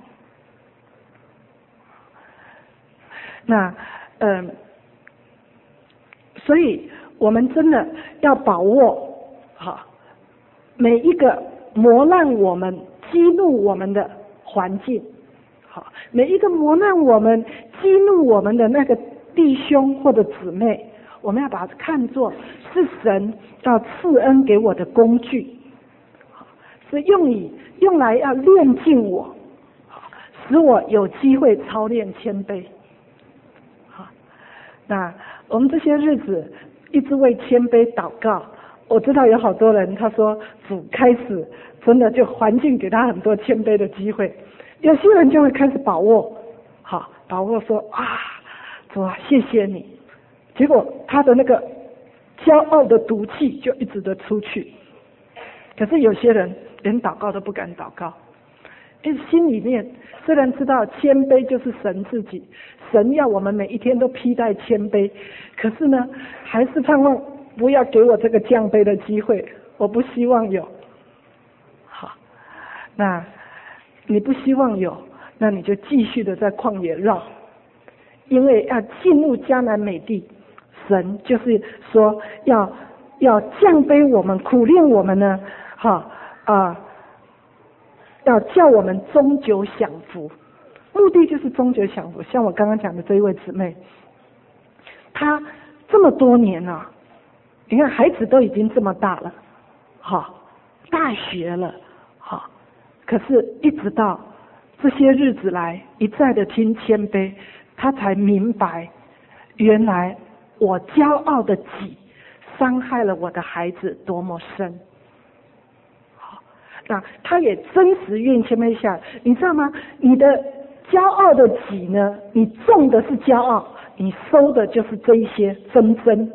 那嗯、呃，所以我们真的要把握好每一个磨难我们、激怒我们的环境，好，每一个磨难我们、激怒我们的那个弟兄或者姊妹，我们要把它看作是神要赐恩给我的工具，是用以用来要炼净我，使我有机会操练谦卑。好，那我们这些日子一直为谦卑祷告。我知道有好多人他说主开始真的就环境给他很多谦卑的机会，有些人就会开始把握，好，把握说啊，主啊，谢谢你。结果他的那个骄傲的毒气就一直的出去。可是有些人连祷告都不敢祷告，因为心里面虽然知道谦卑就是神自己，神要我们每一天都披戴谦卑，可是呢，还是盼望不要给我这个降卑的机会，我不希望有。好，那你不希望有，那你就继续的在旷野绕，因为要进入迦南美地，神就是说要要降卑我们、苦练我们呢，哈啊，要叫我们终久享福，目的就是终久享福。像我刚刚讲的这一位姊妹，她这么多年啊，你看孩子都已经这么大了，好，大学了，好，可是一直到这些日子来一再的听谦卑，他才明白，原来我骄傲的己伤害了我的孩子多么深。好，那他也真实愿意谦卑下来，你知道吗？你的骄傲的己呢，你种的是骄傲，你收的就是这一些纷争、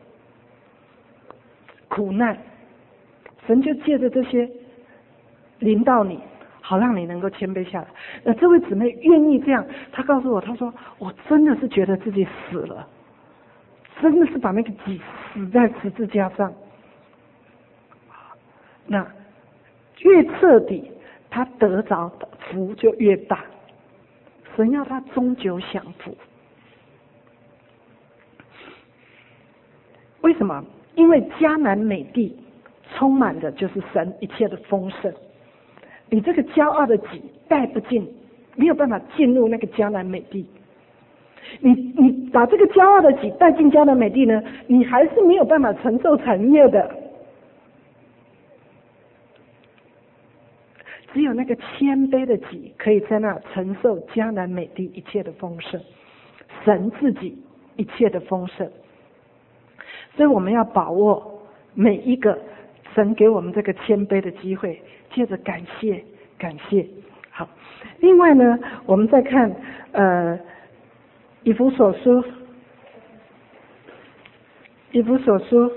苦难，神就借着这些临到你，好让你能够谦卑下来。那这位姊妹愿意这样，她告诉我，她说我真的是觉得自己死了，真的是把那个己死在十字架上。那越彻底，她得着的福就越大。神要她终久享福，为什么？因为迦南美地充满的就是神一切的丰盛，你这个骄傲的己带不进没有办法进入那个迦南美地。你你把这个骄傲的己带进迦南美地呢，你还是没有办法承受产业的。只有那个谦卑的己可以在那承受迦南美地一切的丰盛，神自己一切的丰盛。所以我们要把握每一个神给我们这个谦卑的机会，接着感谢感谢。好，另外呢，我们再看呃以弗所书，以弗所书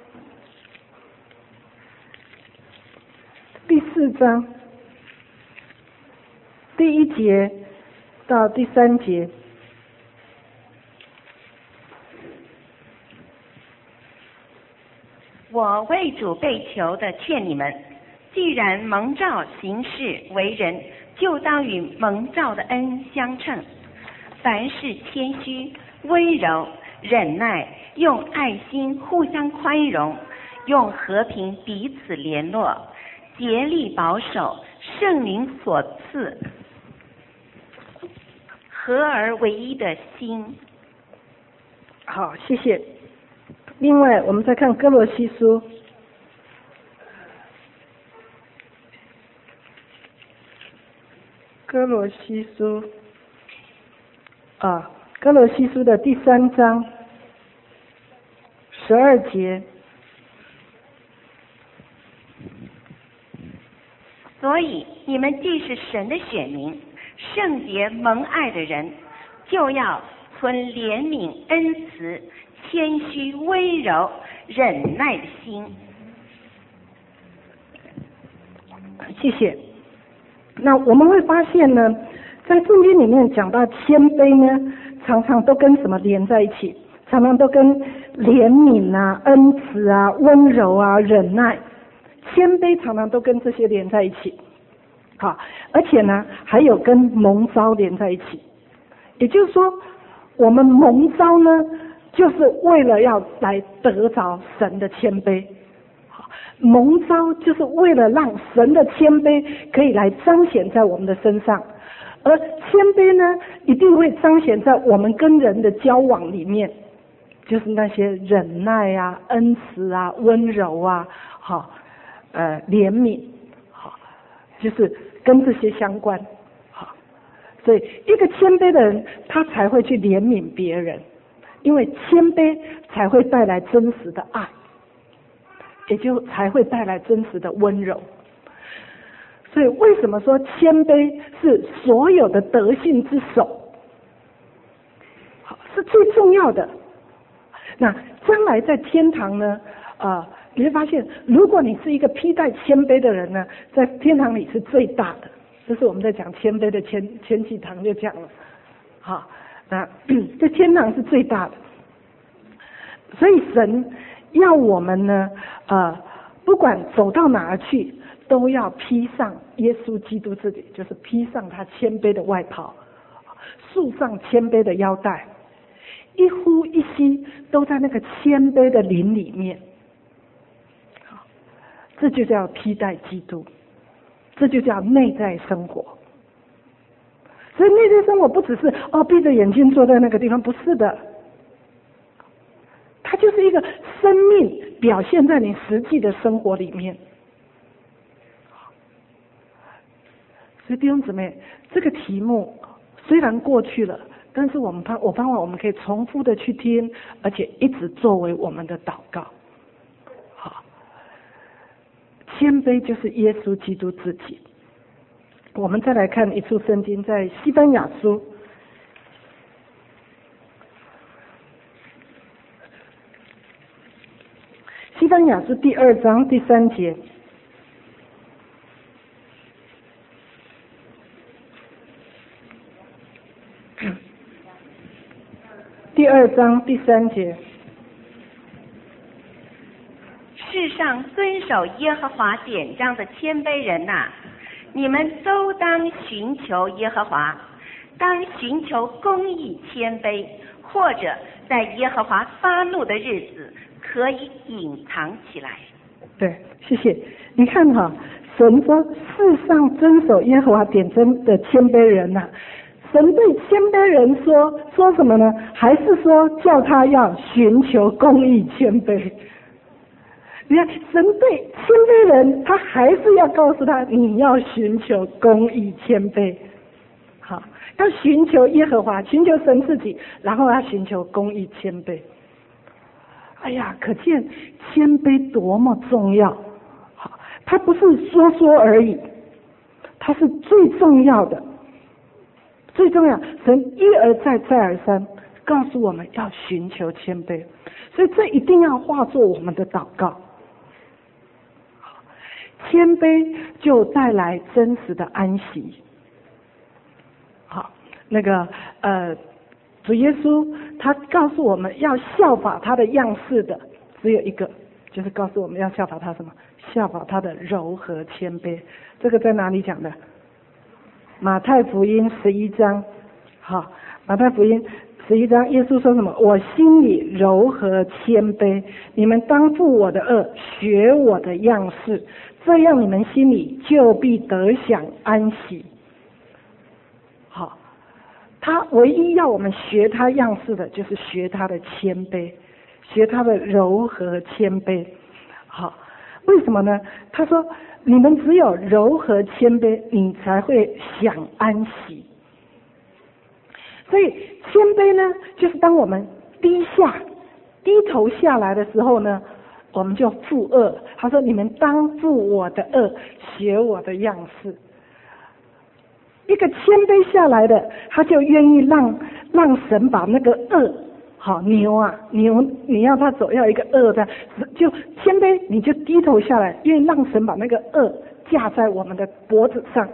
第四章第一节到第三节。 我为主被囚的劝你们，既然蒙召行事为人，就当与蒙召的恩相称。凡事谦虚、温柔、忍耐，用爱心互相宽容，用和平彼此联络，竭力保守圣灵所赐合而为一的心。 好，谢谢。另外，我们再看哥罗西书，哥罗西书啊，哥罗西书的第三章十二节。 所以你们既是神的选民，圣洁蒙爱的人，就要存怜悯、恩慈、谦虚、温柔、忍耐的心。 谢谢。那我们会发现呢，在圣经里面讲到谦卑呢，常常都跟什么连在一起？常常都跟怜悯啊、恩慈啊、温柔啊、忍耐。谦卑常常都跟这些连在一起。好，而且呢，还有跟蒙召连在一起。也就是说，我们蒙召呢，就是为了要来得着神的谦卑。蒙召就是为了让神的谦卑可以来彰显在我们的身上，而谦卑呢，一定会彰显在我们跟人的交往里面，就是那些忍耐啊、恩慈啊、温柔啊、好呃怜悯，好，就是跟这些相关。好，所以一个谦卑的人，他才会去怜悯别人，因为谦卑才会带来真实的爱。也就才会带来真实的温柔。所以为什么说谦卑是所有的德性之首，是最重要的。那将来在天堂呢，呃，你会发现，如果你是一个披戴谦卑的人呢，在天堂里是最大的。这是我们在讲谦卑的前前几堂就讲了。好，那在天堂是最大的。所以神要我们呢，呃，不管走到哪儿去，都要披上耶稣基督自己，就是披上他谦卑的外袍，束上谦卑的腰带，一呼一吸都在那个谦卑的灵里面。这就叫披戴基督，这就叫内在生活。所以内在生活不只是哦闭着眼睛坐在那个地方，不是的。它就是一个生命表现在你实际的生活里面。所以弟兄姊妹，这个题目虽然过去了，但是我们盼我盼望我们可以重复的去听，而且一直作为我们的祷告。好，谦卑就是耶稣基督自己。我们再来看一处圣经，在西番雅书。西番雅书第二章第三节，第二章第三节。 世上遵守耶和华典章的谦卑人呐、啊，你们都当寻求耶和华，当寻求公义谦卑，或者在耶和华发怒的日子可以隐藏起来。 对，谢谢。你看哈，神说世世上遵守耶和华典章的谦卑人呐、啊，神对谦卑人说说什么呢？还是说叫他要寻求公义谦卑？你看，神对谦卑人，他还是要告诉他，你要寻求公义谦卑，好，要寻求耶和华，寻求神自己，然后要寻求公义谦卑。哎呀，可见谦卑多么重要！好，它不是说说而已，它是最重要的，最重要。神一而再，再而三告诉我们要寻求谦卑，所以这一定要化作我们的祷告。谦卑就带来真实的安息。好，那个呃，主耶稣他告诉我们要效法他的样式的只有一个，就是告诉我们要效法他什么？效法他的柔和谦卑。这个在哪里讲的？马太福音十一章。好，马太福音十一章，耶稣说什么？我心里柔和谦卑，你们当负我的恶，学我的样式，这样你们心里就必得享安息。好，他唯一要我们学他样式的，就是学他的谦卑，学他的柔和谦卑。好，为什么呢？他说，你们只有柔和谦卑，你才会享安息。所以谦卑呢，就是当我们低下、低头下来的时候呢，我们就负恶。他说：“你们当负我的恶，学我的样式。”一个谦卑下来的，他就愿意让让神把那个恶，好牛啊牛，你要他走，要一个恶的，就谦卑，你就低头下来，愿意让神把那个恶架在我们的脖子上。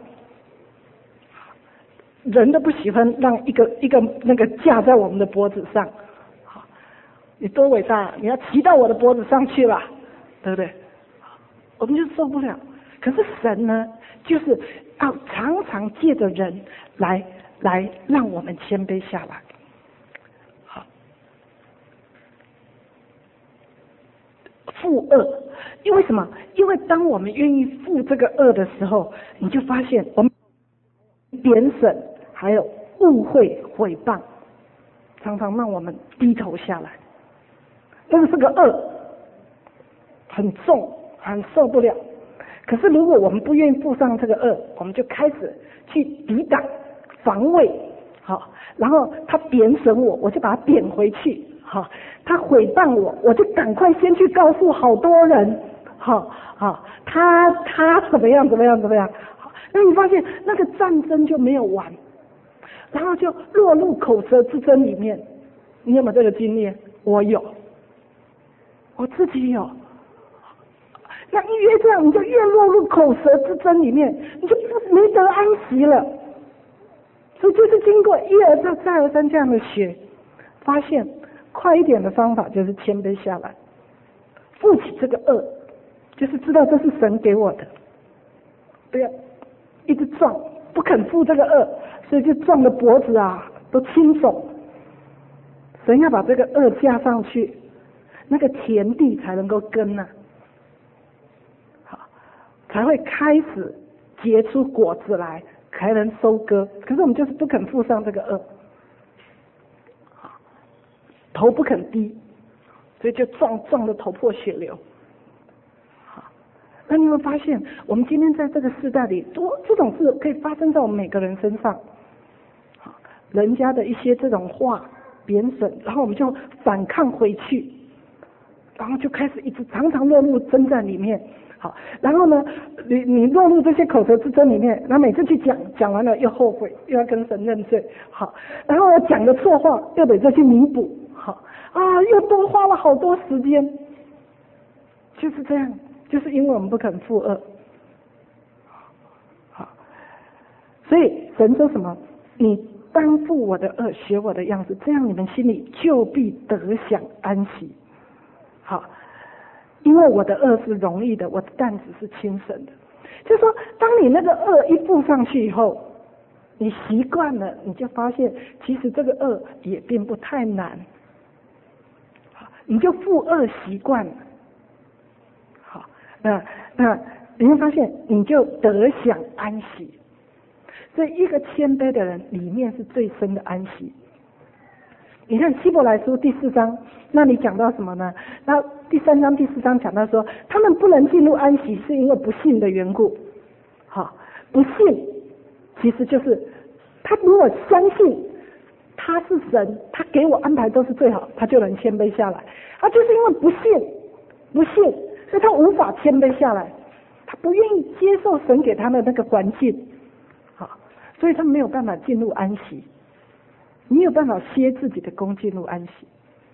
人都不喜欢让一个一个那个架在我们的脖子上，好，你多伟大，你要骑到我的脖子上去了，对不对？我们就受不了。可是神呢，就是要常常借着人来来让我们谦卑下来。好，负恶，因为什么？因为当我们愿意负这个恶的时候，你就发现我们贬损，还有误会、毁谤，常常让我们低头下来。这个是个恶，很重，很受不了。可是如果我们不愿意负上这个恶，我们就开始去抵挡、防卫，好，然后他贬损我，我就把他贬回去，好，他毁谤我，我就赶快先去告诉好多人，好，好，他他怎么样怎么样怎么样，好，那你发现那个战争就没有完，然后就落入口舌之争里面。你有没有这个经验？我有，我自己有。那一越这样，你就越落入口舌之争里面，你就不没得安息了。所以就是经过一而再再而三这样的学，发现快一点的方法就是谦卑下来，负起这个恶，就是知道这是神给我的，不要一直撞，不肯负这个恶，所以就撞的脖子啊都青肿。神要把这个恶加上去，那个田地才能够耕啊，好，才会开始结出果子来，才能收割。可是我们就是不肯负上这个恶，好，头不肯低，所以就撞撞得头破血流。好，那你会发现，我们今天在这个时代里，多这种事可以发生在我们每个人身上。好，人家的一些这种话贬损，然后我们就反抗回去，然后就开始一直常常落入征战里面。好，然后呢，你你落入这些口舌之争里面，然后每次去讲，讲完了又后悔，又要跟神认罪。好，然后我讲的错话又得再去弥补。好啊，又多花了好多时间，就是这样，就是因为我们不肯负恶。好，所以神说什么？你当负我的恶，学我的样子，这样你们心里就必得享安息。好，因为我的恶是容易的，我的担子是轻省的。就是说，当你那个恶一负上去以后，你习惯了，你就发现其实这个恶也并不太难，你就负恶习惯了。好，那那你会发现你就得享安息。所以一个谦卑的人里面是最深的安息。你看希伯来书第四章，那里讲到什么呢？那第三章第四章讲到说，他们不能进入安息是因为不信的缘故。好，不信其实就是他如果相信他是神，他给我安排都是最好，他就能谦卑下来。他就是因为不信不信，所以他无法谦卑下来，他不愿意接受神给他的那个环境，好，所以他没有办法进入安息，没有办法歇自己的功进入安息。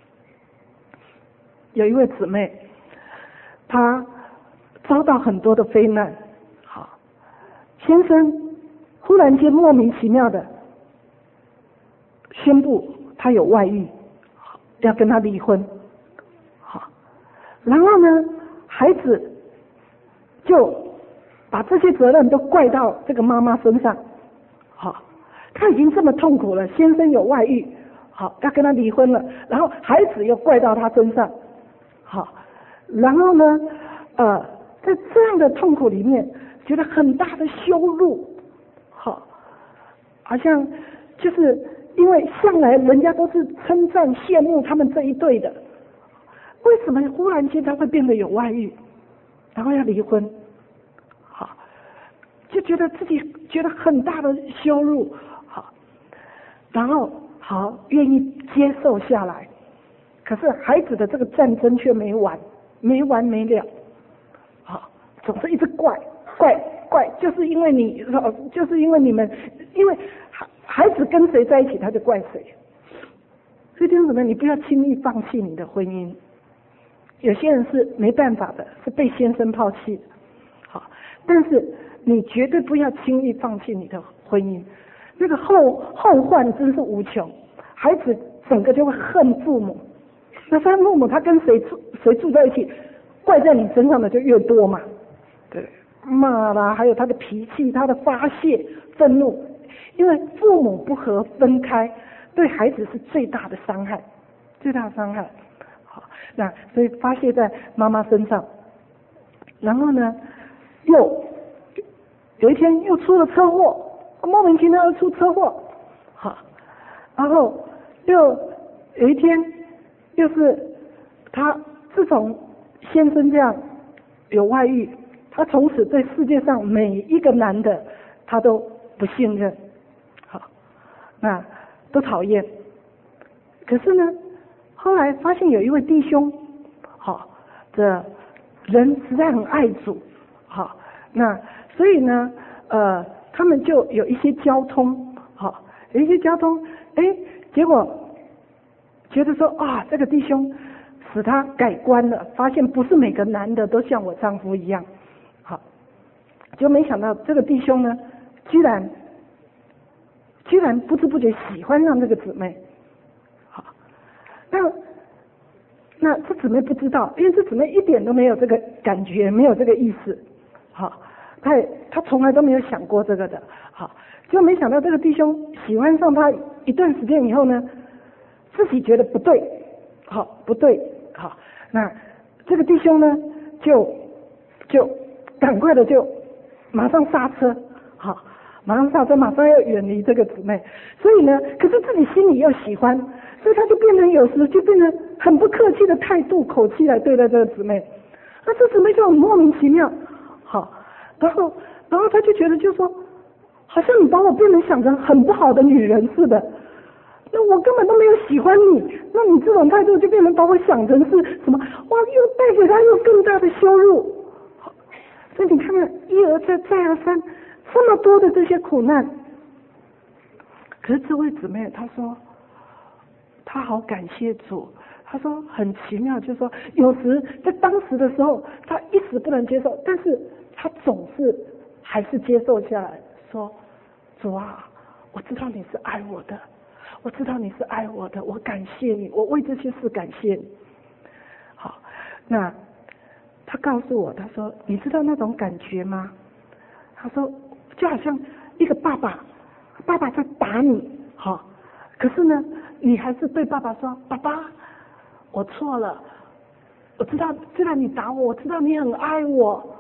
有一位姊妹，她遭到很多的非难，好，先生忽然间莫名其妙的宣布他有外遇，要跟他离婚，好，然后呢，孩子就把这些责任都怪到这个妈妈身上，好，他已经这么痛苦了，先生有外遇，好，要跟他离婚了，然后孩子又怪到他身上，好，然后呢，呃，在这样的痛苦里面，觉得很大的羞辱，好，好像就是因为向来人家都是称赞羡慕他们这一对的，为什么忽然间他会变得有外遇，然后要离婚？好，就觉得自己觉得很大的羞辱，好，然后好愿意接受下来，可是孩子的这个战争却没完，没完没了，好，总是一直怪怪怪，就是因为你，就是因为你们，因为孩子跟谁在一起，他就怪谁。所以弟兄姊妹，你不要轻易放弃你的婚姻。有些人是没办法的，是被先生抛弃的，好，但是你绝对不要轻易放弃你的婚姻。那个后后患真是无穷，孩子整个就会恨父母。那他父母他跟谁住谁住在一起，怪在你身上的就越多嘛，对，骂啦，还有他的脾气，他的发泄、愤怒。因为父母不和分开，对孩子是最大的伤害，最大的伤害。好，那所以发泄在妈妈身上，然后呢，又有一天又出了车祸，莫名其妙又出车祸，好，然后又有一天，又是他自从先生这样有外遇，他从此对世界上每一个男的他都不信任。那都讨厌，可是呢，后来发现有一位弟兄，好，的人实在很爱主，好，那所以呢，呃，他们就有一些交通，好，有一些交通，哎，结果觉得说啊，这个弟兄使他改观了，发现不是每个男的都像我丈夫一样，好，就没想到这个弟兄呢，居然。居然不知不觉喜欢上这个姊妹，好，那那这姊妹不知道，因为这姊妹一点都没有这个感觉，没有这个意思，好，她也她从来都没有想过这个的，好，就没想到这个弟兄喜欢上她一段时间以后呢，自己觉得不对，好不对，好，那这个弟兄呢就就赶快的就马上刹车，好。马上刹车，马上要远离这个姊妹，所以呢，可是自己心里又喜欢，所以他就变成有时就变成很不客气的态度、口气来对待这个姊妹。那这姊妹就很莫名其妙，好，然后然后他就觉得就说，好像你把我变成想成很不好的女人似的，那我根本都没有喜欢你，那你这种态度就变成把我想成是什么？哇，又带给他又更大的羞辱。所以你看看一而再再而三。这么多的这些苦难，可是这位姊妹她说，她好感谢主。她说很奇妙，就是说有时在当时的时候，她一时不能接受，但是她总是还是接受下来，说主啊，我知道你是爱我的，我知道你是爱我的，我感谢你，我为这些事感谢你。好，那她告诉我，她说你知道那种感觉吗？她说。就好像一个爸爸，爸爸在打你，好，可是呢，你还是对爸爸说：“爸爸，我错了，我知道，知道你打我，我知道你很爱我，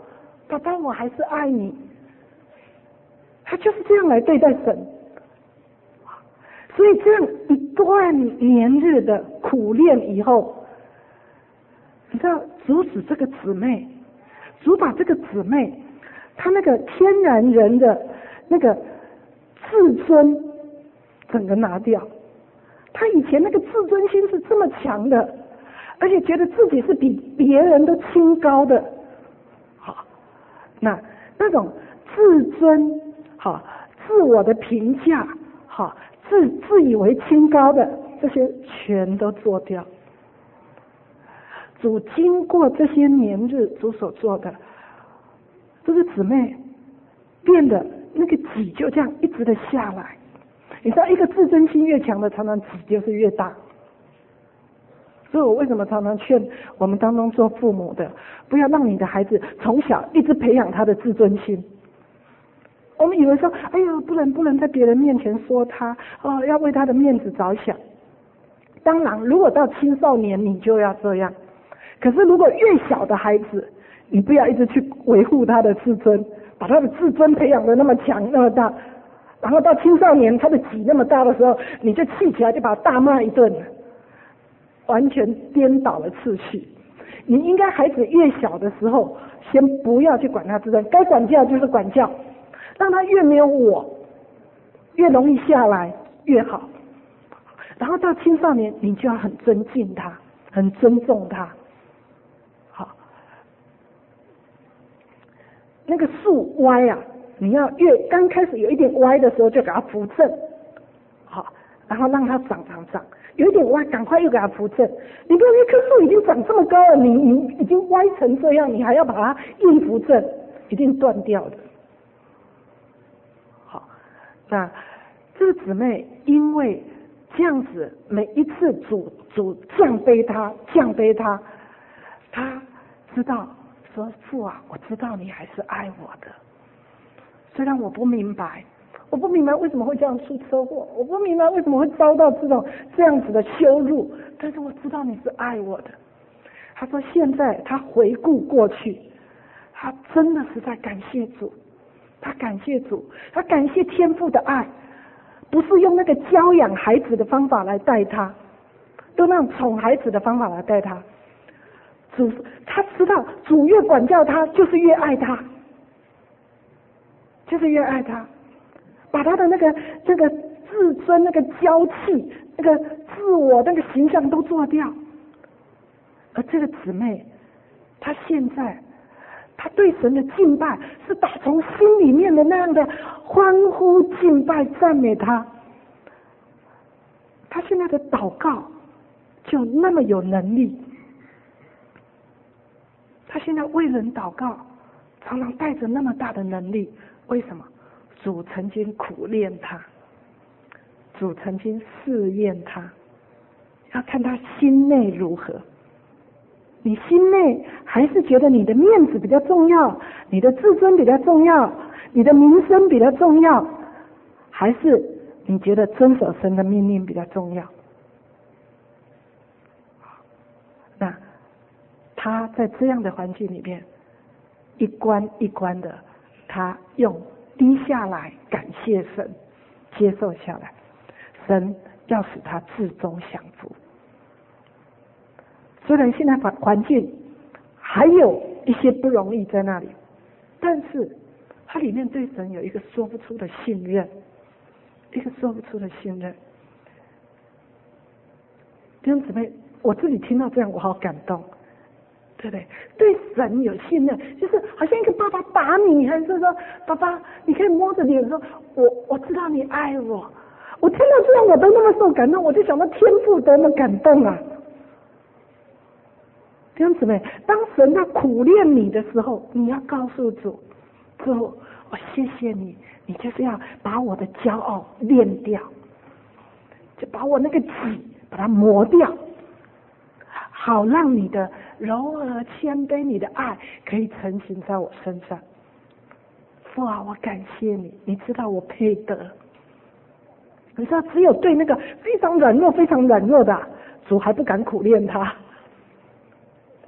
爸爸，我还是爱你。他就是这样来对待神。所以这样一段年日的苦练以后，你知道主使这个姊妹，主把这个姊妹她那个天然人的那个自尊整个拿掉。她以前那个自尊心是这么强的，而且觉得自己是比别人都清高的，好，那那种自尊，好，自我的评价，好，自自以为清高的这些全都做掉。主经过这些年日主所做的，这个姊妹变得那个己就这样一直的下来。你知道一个自尊心越强的，常常己就是越大。所以我为什么常常劝我们当中做父母的，不要让你的孩子从小一直培养他的自尊心。我们以为说，哎呦，不能不能在别人面前说他，哦，要为他的面子着想。当然，如果到青少年，你就要这样。可是如果越小的孩子，你不要一直去维护他的自尊，把他的自尊培养的那么强那么大，然后到青少年他的己那么大的时候，你就气起来就把他大骂一顿，完全颠倒了次序。你应该孩子越小的时候，先不要去管他自尊，该管教就是管教，让他越没有我，越容易下来越好。然后到青少年，你就要很尊敬他，很尊重他。好，那个树歪啊，你要越刚开始有一点歪的时候，就给它扶正，好，然后让它长长长，有一点歪，赶快又给它扶正。你不要一棵树已经长这么高了，你你已经歪成这样，你还要把它硬扶正，一定断掉的。好，那这个姊妹因为这样子，每一次主主降卑他，降卑他，他知道说父啊，我知道你还是爱我的。虽然我不明白，我不明白为什么会这样出车祸，我不明白为什么会遭到这种这样子的羞辱，但是我知道你是爱我的。他说现在他回顾过去，他真的是在感谢主，他感谢主，他感谢天父的爱，不是用那个教养孩子的方法来带他，都那种宠孩子的方法来带他。主他知道主越管教他，就是越爱他，就是越爱他，把他的那个那个自尊、那个娇气、那个自我、那个形象都做掉。而这个姊妹，她现在，她对神的敬拜是打从心里面的那样的欢呼敬拜赞美他。她现在的祷告就那么有能力。她现在为人祷告，常常带着那么大的能力。为什么？主曾经苦练他，主曾经试验他，要看他心内如何。你心内还是觉得你的面子比较重要，你的自尊比较重要，你的名声比较重要，还是你觉得遵守神的命令比较重要？那他在这样的环境里面，一关一关的，他用低下来感谢神，接受下来，神要使他至终享福。虽然现在环环境还有一些不容易在那里，但是他里面对神有一个说不出的信任，一个说不出的信任。弟兄姊妹，我自己听到这样，我好感动，对不对？对神有信任，就是好像一个爸爸打你，你还是说爸爸，你可以摸着脸说，我我知道你爱我。我听到这样，我都那么受感动，我就想到天父多么感动啊！弟兄姊妹，当神在苦练你的时候，你要告诉主，主，我谢谢你，你就是要把我的骄傲练掉，就把我那个己把它磨掉，好让你的柔和谦卑，你的爱可以成型在我身上。父啊，我感谢你，你知道我配得。你知道，只有对那个非常软弱、非常软弱的主还不敢苦练他。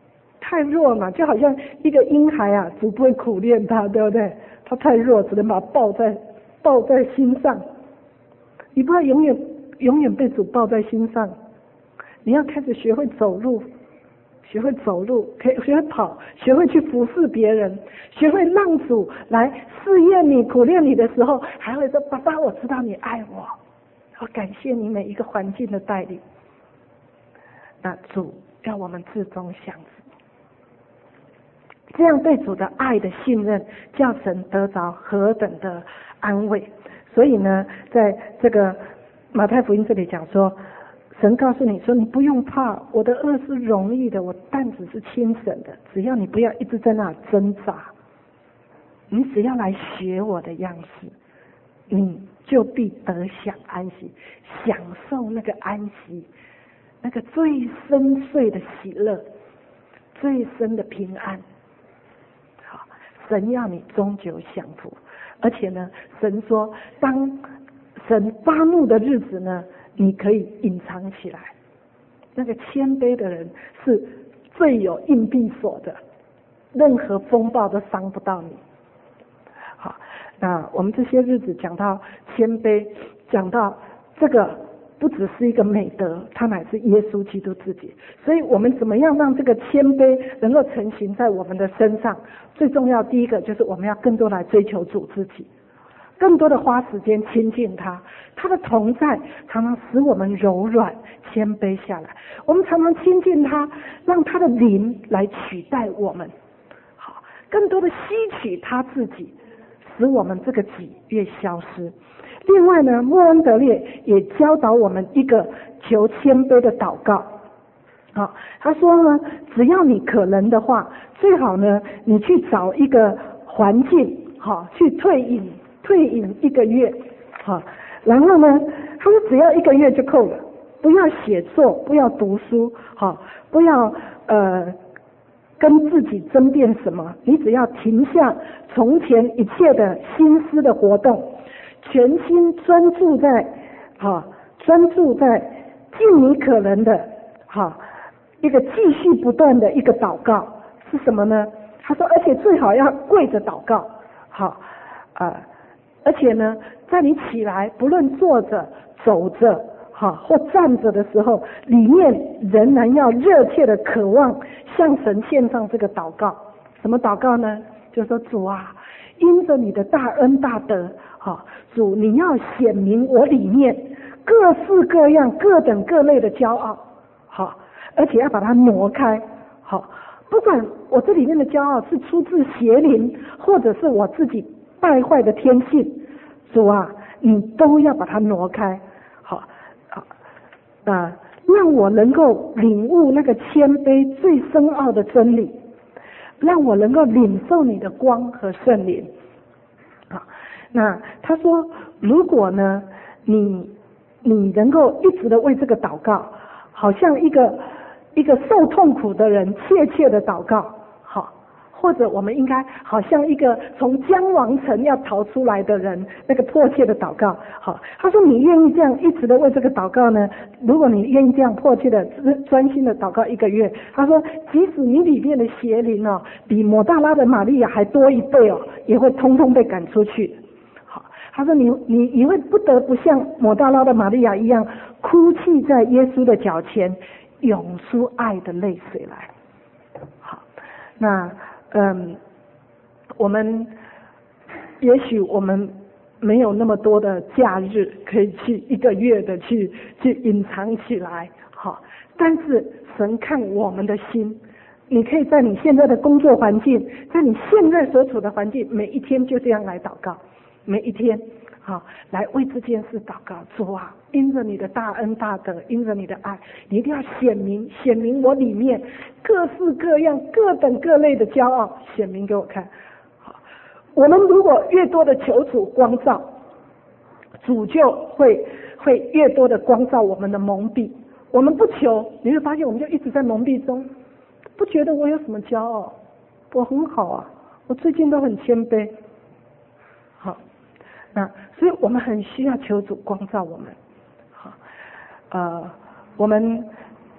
太弱嘛，就好像一个婴孩啊，主不会苦练他，对不对？他太弱，只能把他抱在抱在心上。你不要永远永远被主抱在心上，你要开始学会走路，学会走路，可以学会跑，学会去服侍别人，学会让主来试验你、苦练你的时候，还会说：“爸爸，我知道你爱我，我感谢你每一个环境的带领。”那主要我们至终相知，这样对主的爱的信任，叫神得着何等的安慰。所以呢，在这个马太福音这里讲说，神告诉你说，你不用怕，我的恶是容易的，我担子是轻省的，只要你不要一直在那挣扎，你只要来学我的样式，你就必得享安息，享受那个安息，那个最深邃的喜乐，最深的平安。好，神要你终究享福。而且呢，神说，当神发怒的日子呢，你可以隐藏起来。那个谦卑的人是最有硬币锁的，任何风暴都伤不到你。好，那我们这些日子讲到谦卑，讲到这个不只是一个美德，它乃是耶稣基督自己。所以我们怎么样让这个谦卑能够成型在我们的身上？最重要第一个就是我们要更多来追求主自己，更多的花时间亲近他，他的同在常常使我们柔软谦卑下来。我们常常亲近他，让他的灵来取代我们，好，更多的吸取他自己，使我们这个己越消失。另外呢，莫恩德烈也教导我们一个求谦卑的祷告。好，他说呢，只要你可能的话，最好呢，你去找一个环境，好，去退隐，退隐一个月，好，然后呢，他说只要一个月就够了，不要写作，不要读书，好，不要呃跟自己争辩什么，你只要停下从前一切的心思的活动，全心专注在，好，专注在尽你可能的，好。一个继续不断的一个祷告是什么呢？他说，而且最好要跪着祷告，好，呃，而且呢，在你起来，不论坐着、走着，好或站着的时候，里面仍然要热切的渴望向神献上这个祷告。什么祷告呢？就是说，主啊，因着你的大恩大德，好，主你要显明我里面各式各样、各等各类的骄傲，好。而且要把它挪开，好，不管我这里面的骄傲是出自邪灵，或者是我自己败坏的天性，主啊，你都要把它挪开，好，啊，啊，让我能够领悟那个谦卑最深奥的真理，让我能够领受你的光和圣灵。好，那他说，如果呢，你你能够一直的为这个祷告，好像一个。一个受痛苦的人切切的祷告，好，或者我们应该好像一个从将王城要逃出来的人，那个迫切的祷告，好。他说你愿意这样一直的为这个祷告呢？如果你愿意这样迫切的专心的祷告一个月，他说即使你里面的邪灵哦，比抹大拉的玛利亚还多一倍哦，也会通通被赶出去。好，他说你你你会不得不像抹大拉的玛利亚一样，哭泣在耶稣的脚前。涌出爱的泪水来。好，那嗯，我们也许我们没有那么多的假日可以去一个月的去去隐藏起来，好，但是神看我们的心，你可以在你现在的工作环境，在你现在所处的环境，每一天就这样来祷告，每一天。好，来为这件事祷告。主啊，因着你的大恩大德，因着你的爱，你一定要显明显明我里面各式各样各等各类的骄傲，显明给我看。好，我们如果越多的求主光照，主就会会越多的光照我们的蒙蔽。我们不求，你会发现我们就一直在蒙蔽中，不觉得我有什么骄傲，我很好啊，我最近都很谦卑。好。那所以我们很需要求主光照我们，好，呃，我们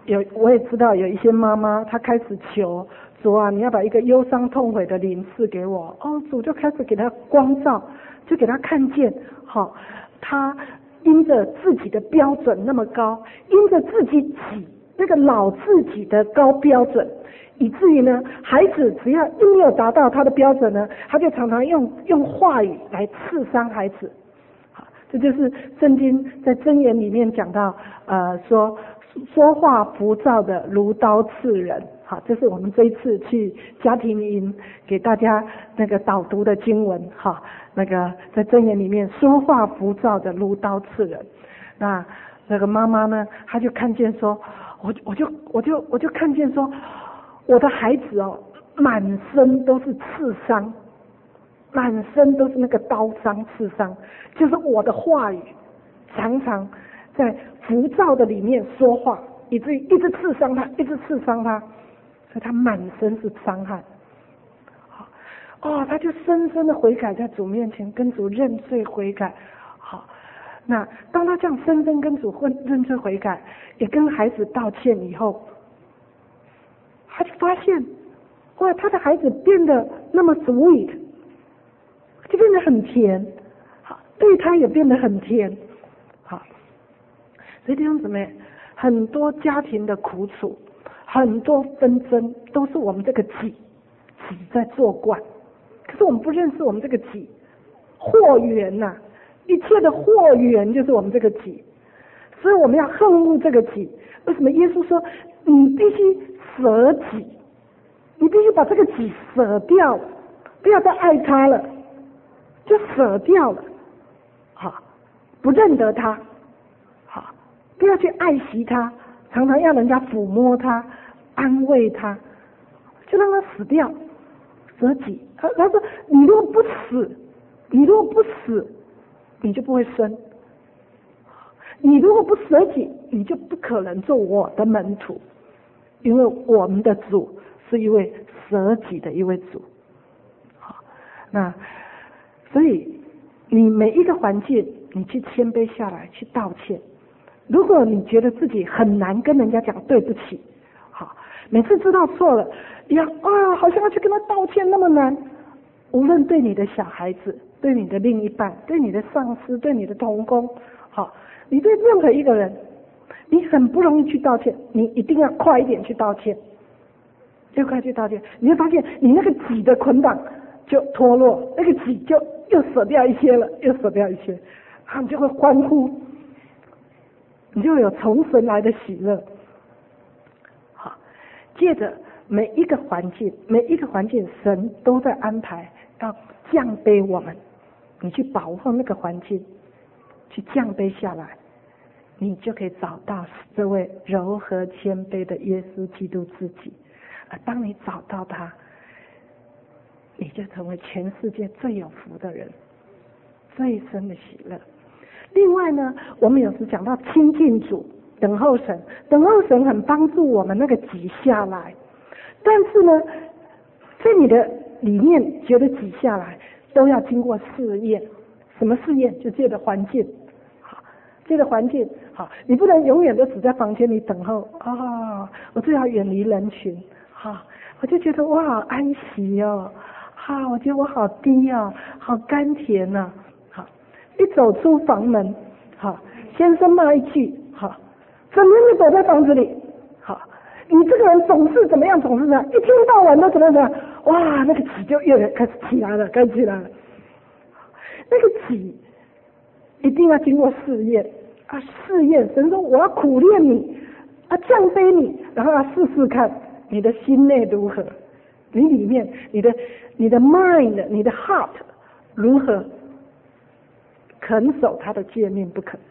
有我也知道有一些妈妈，她开始求主啊，你要把一个忧伤痛悔的灵赐给我。哦，主就开始给她光照，就给她看见，好、哦，她因着自己的标准那么高，因着自己己那个老自己的高标准，以至于呢，孩子只要一没有达到他的标准呢，他就常常用用话语来刺伤孩子。好，这就是圣经在箴言里面讲到，呃，说说话浮躁的如刀刺人。好，这是我们这一次去家庭营给大家那个导读的经文。哈，那个在箴言里面，说话浮躁的如刀刺人。那那个妈妈呢，她就看见说，我我就我就我就看见说，我的孩子哦，满身都是刺伤，满身都是那个刀伤刺伤，就是我的话语常常在浮躁的里面说话，以至于一直刺伤他，一直刺伤他，所以他满身是伤害。哦，他就深深的悔改，在主面前跟主认罪悔改。好，那当他这样深深跟主认罪悔改，也跟孩子道歉以后，他就发现，哇，他的孩子变得那么 sweet， 就变得很甜，好，对他也变得很甜，好。所以弟兄姊妹，很多家庭的苦楚，很多纷争，都是我们这个己己在作怪。可是我们不认识我们这个己，祸源呐、啊，一切的祸源就是我们这个己，所以我们要恨恶这个己。为什么耶稣说你必须舍己，你必须把这个己舍掉了，不要再爱他了，就舍掉了，好，不认得他，好，不要去爱惜他，常常要人家抚摸他，安慰他，就让他死掉，舍己。他他说你如果不死，你如果不死，你就不会生。你如果不舍己，你就不可能做我的门徒，因为我们的主是一位舍己的一位主。好，那所以你每一个环境，你去谦卑下来，去道歉。如果你觉得自己很难跟人家讲对不起，好，每次知道错了，你要啊，好像要去跟他道歉那么难。无论对你的小孩子，对你的另一半，对你的上司，对你的同工，好，你对任何一个人，你很不容易去道歉，你一定要快一点去道歉，就快去道歉，你会发现你那个己的捆绑就脱落，那个己就又舍掉一些了，又舍掉一些，他们就会欢呼，你就会有从神来的喜乐。好，接着每一个环境，每一个环境，神都在安排要降卑我们，你去保护那个环境，去降卑下来，你就可以找到这位柔和谦卑的耶稣基督自己。而当你找到他，你就成为全世界最有福的人，最深的喜乐。另外呢，我们有时讲到亲近主，等候神，等候神很帮助我们那个挤下来。但是呢，在你的里面觉得挤下来，都要经过试验。什么试验？就借着环境，好，借着环境，好，你不能永远都只在房间里等候啊、哦！我最好远离人群，好，我就觉得我好安息哦，好，我觉得我好低哦，好甘甜呐、啊，好，一走出房门，好，先生骂一句，好，怎么你躲在房子里？好。你这个人总是怎么样，总是这样，一天到晚都怎么样怎么样，哇，那个己就又开始起来了，开始起来了。那个己一定要经过试验啊，试验，神说我要苦练你，啊，降卑你，然后要试试看你的心内如何，你里面你的你的 mind， 你的 heart 如何肯守他的诫命不肯。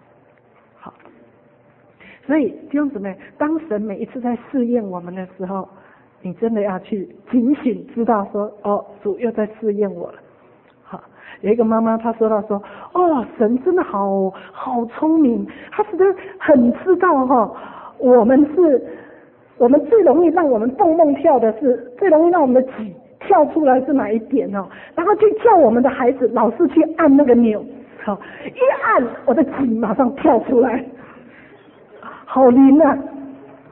所以弟兄姊妹，当神每一次在试验我们的时候，你真的要去警醒，知道说，哦，主又在试验我了。好，有一个妈妈她说到说，哦，神真的好好聪明，他真的很知道哈、哦，我们是，我们最容易让我们蹦蹦跳的是，最容易让我们的己跳出来是哪一点哦？然后就叫我们的孩子老是去按那个钮，好，一按我的己马上跳出来。好灵啊！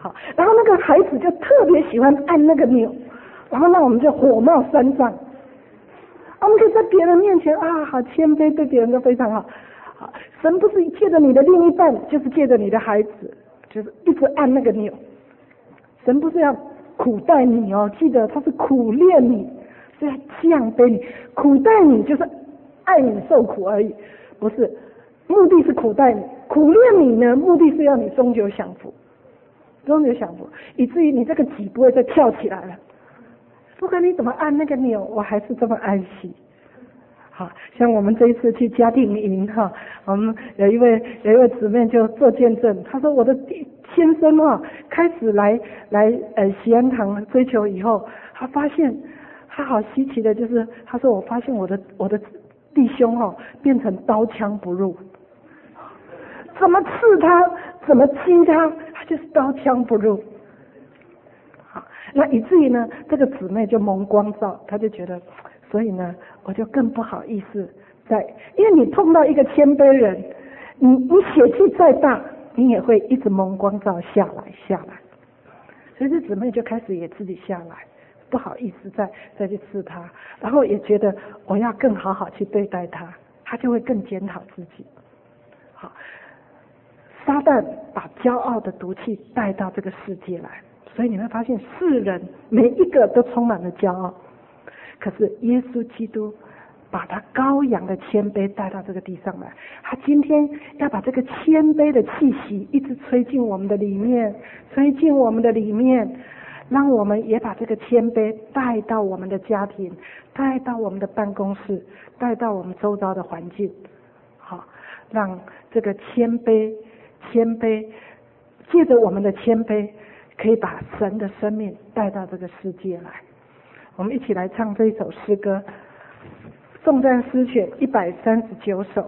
好，然后那个孩子就特别喜欢按那个钮，然后让我们就火冒三丈。我们可以在别人面前啊，好谦卑，对别人都非常好。好，神不是借着你的另一半，就是借着你的孩子，就是一直按那个钮。神不是要苦待你哦，记得他是苦练你，是要降卑你。苦待你就是爱你受苦而已，不是目的是苦待你。苦练你呢，目的是要你终究享福，终究享福，以至于你这个脊不会再跳起来了。不管你怎么按那个钮，我还是这么安息。好，像我们这一次去家庭营哈，我们有一位有一位姊妹就做见证，她说我的先生哈开始来来呃喜安堂追求以后，他发现他好稀奇的，就是他说我发现我的我的弟兄哈变成刀枪不入，怎么刺他怎么击他，他就是刀枪不入。好，那以至于呢，这个姊妹就蒙光照，她就觉得。所以呢，我就更不好意思在，因为你碰到一个谦卑人，你你血气再大，你也会一直蒙光照下来下来。所以这姊妹就开始也自己下来，不好意思再再去刺他，然后也觉得我要更好好去对待他，他就会更检讨自己。好，撒旦把骄傲的毒气带到这个世界来，所以你会发现世人每一个都充满了骄傲。可是耶稣基督把他羔羊的谦卑带到这个地上来，他今天要把这个谦卑的气息一直吹进我们的里面，吹进我们的里面，让我们也把这个谦卑带到我们的家庭，带到我们的办公室，带到我们周遭的环境。好，让这个谦卑谦卑借着我们的谦卑可以把神的生命带到这个世界来。我们一起来唱这一首诗歌，颂赞诗选一百三十九首，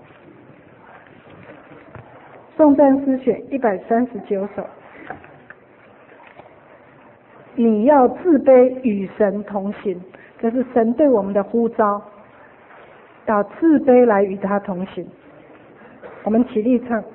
颂赞诗选一百三十九首。你要自卑与神同行，这是神对我们的呼召，要自卑来与他同行。我们起立唱。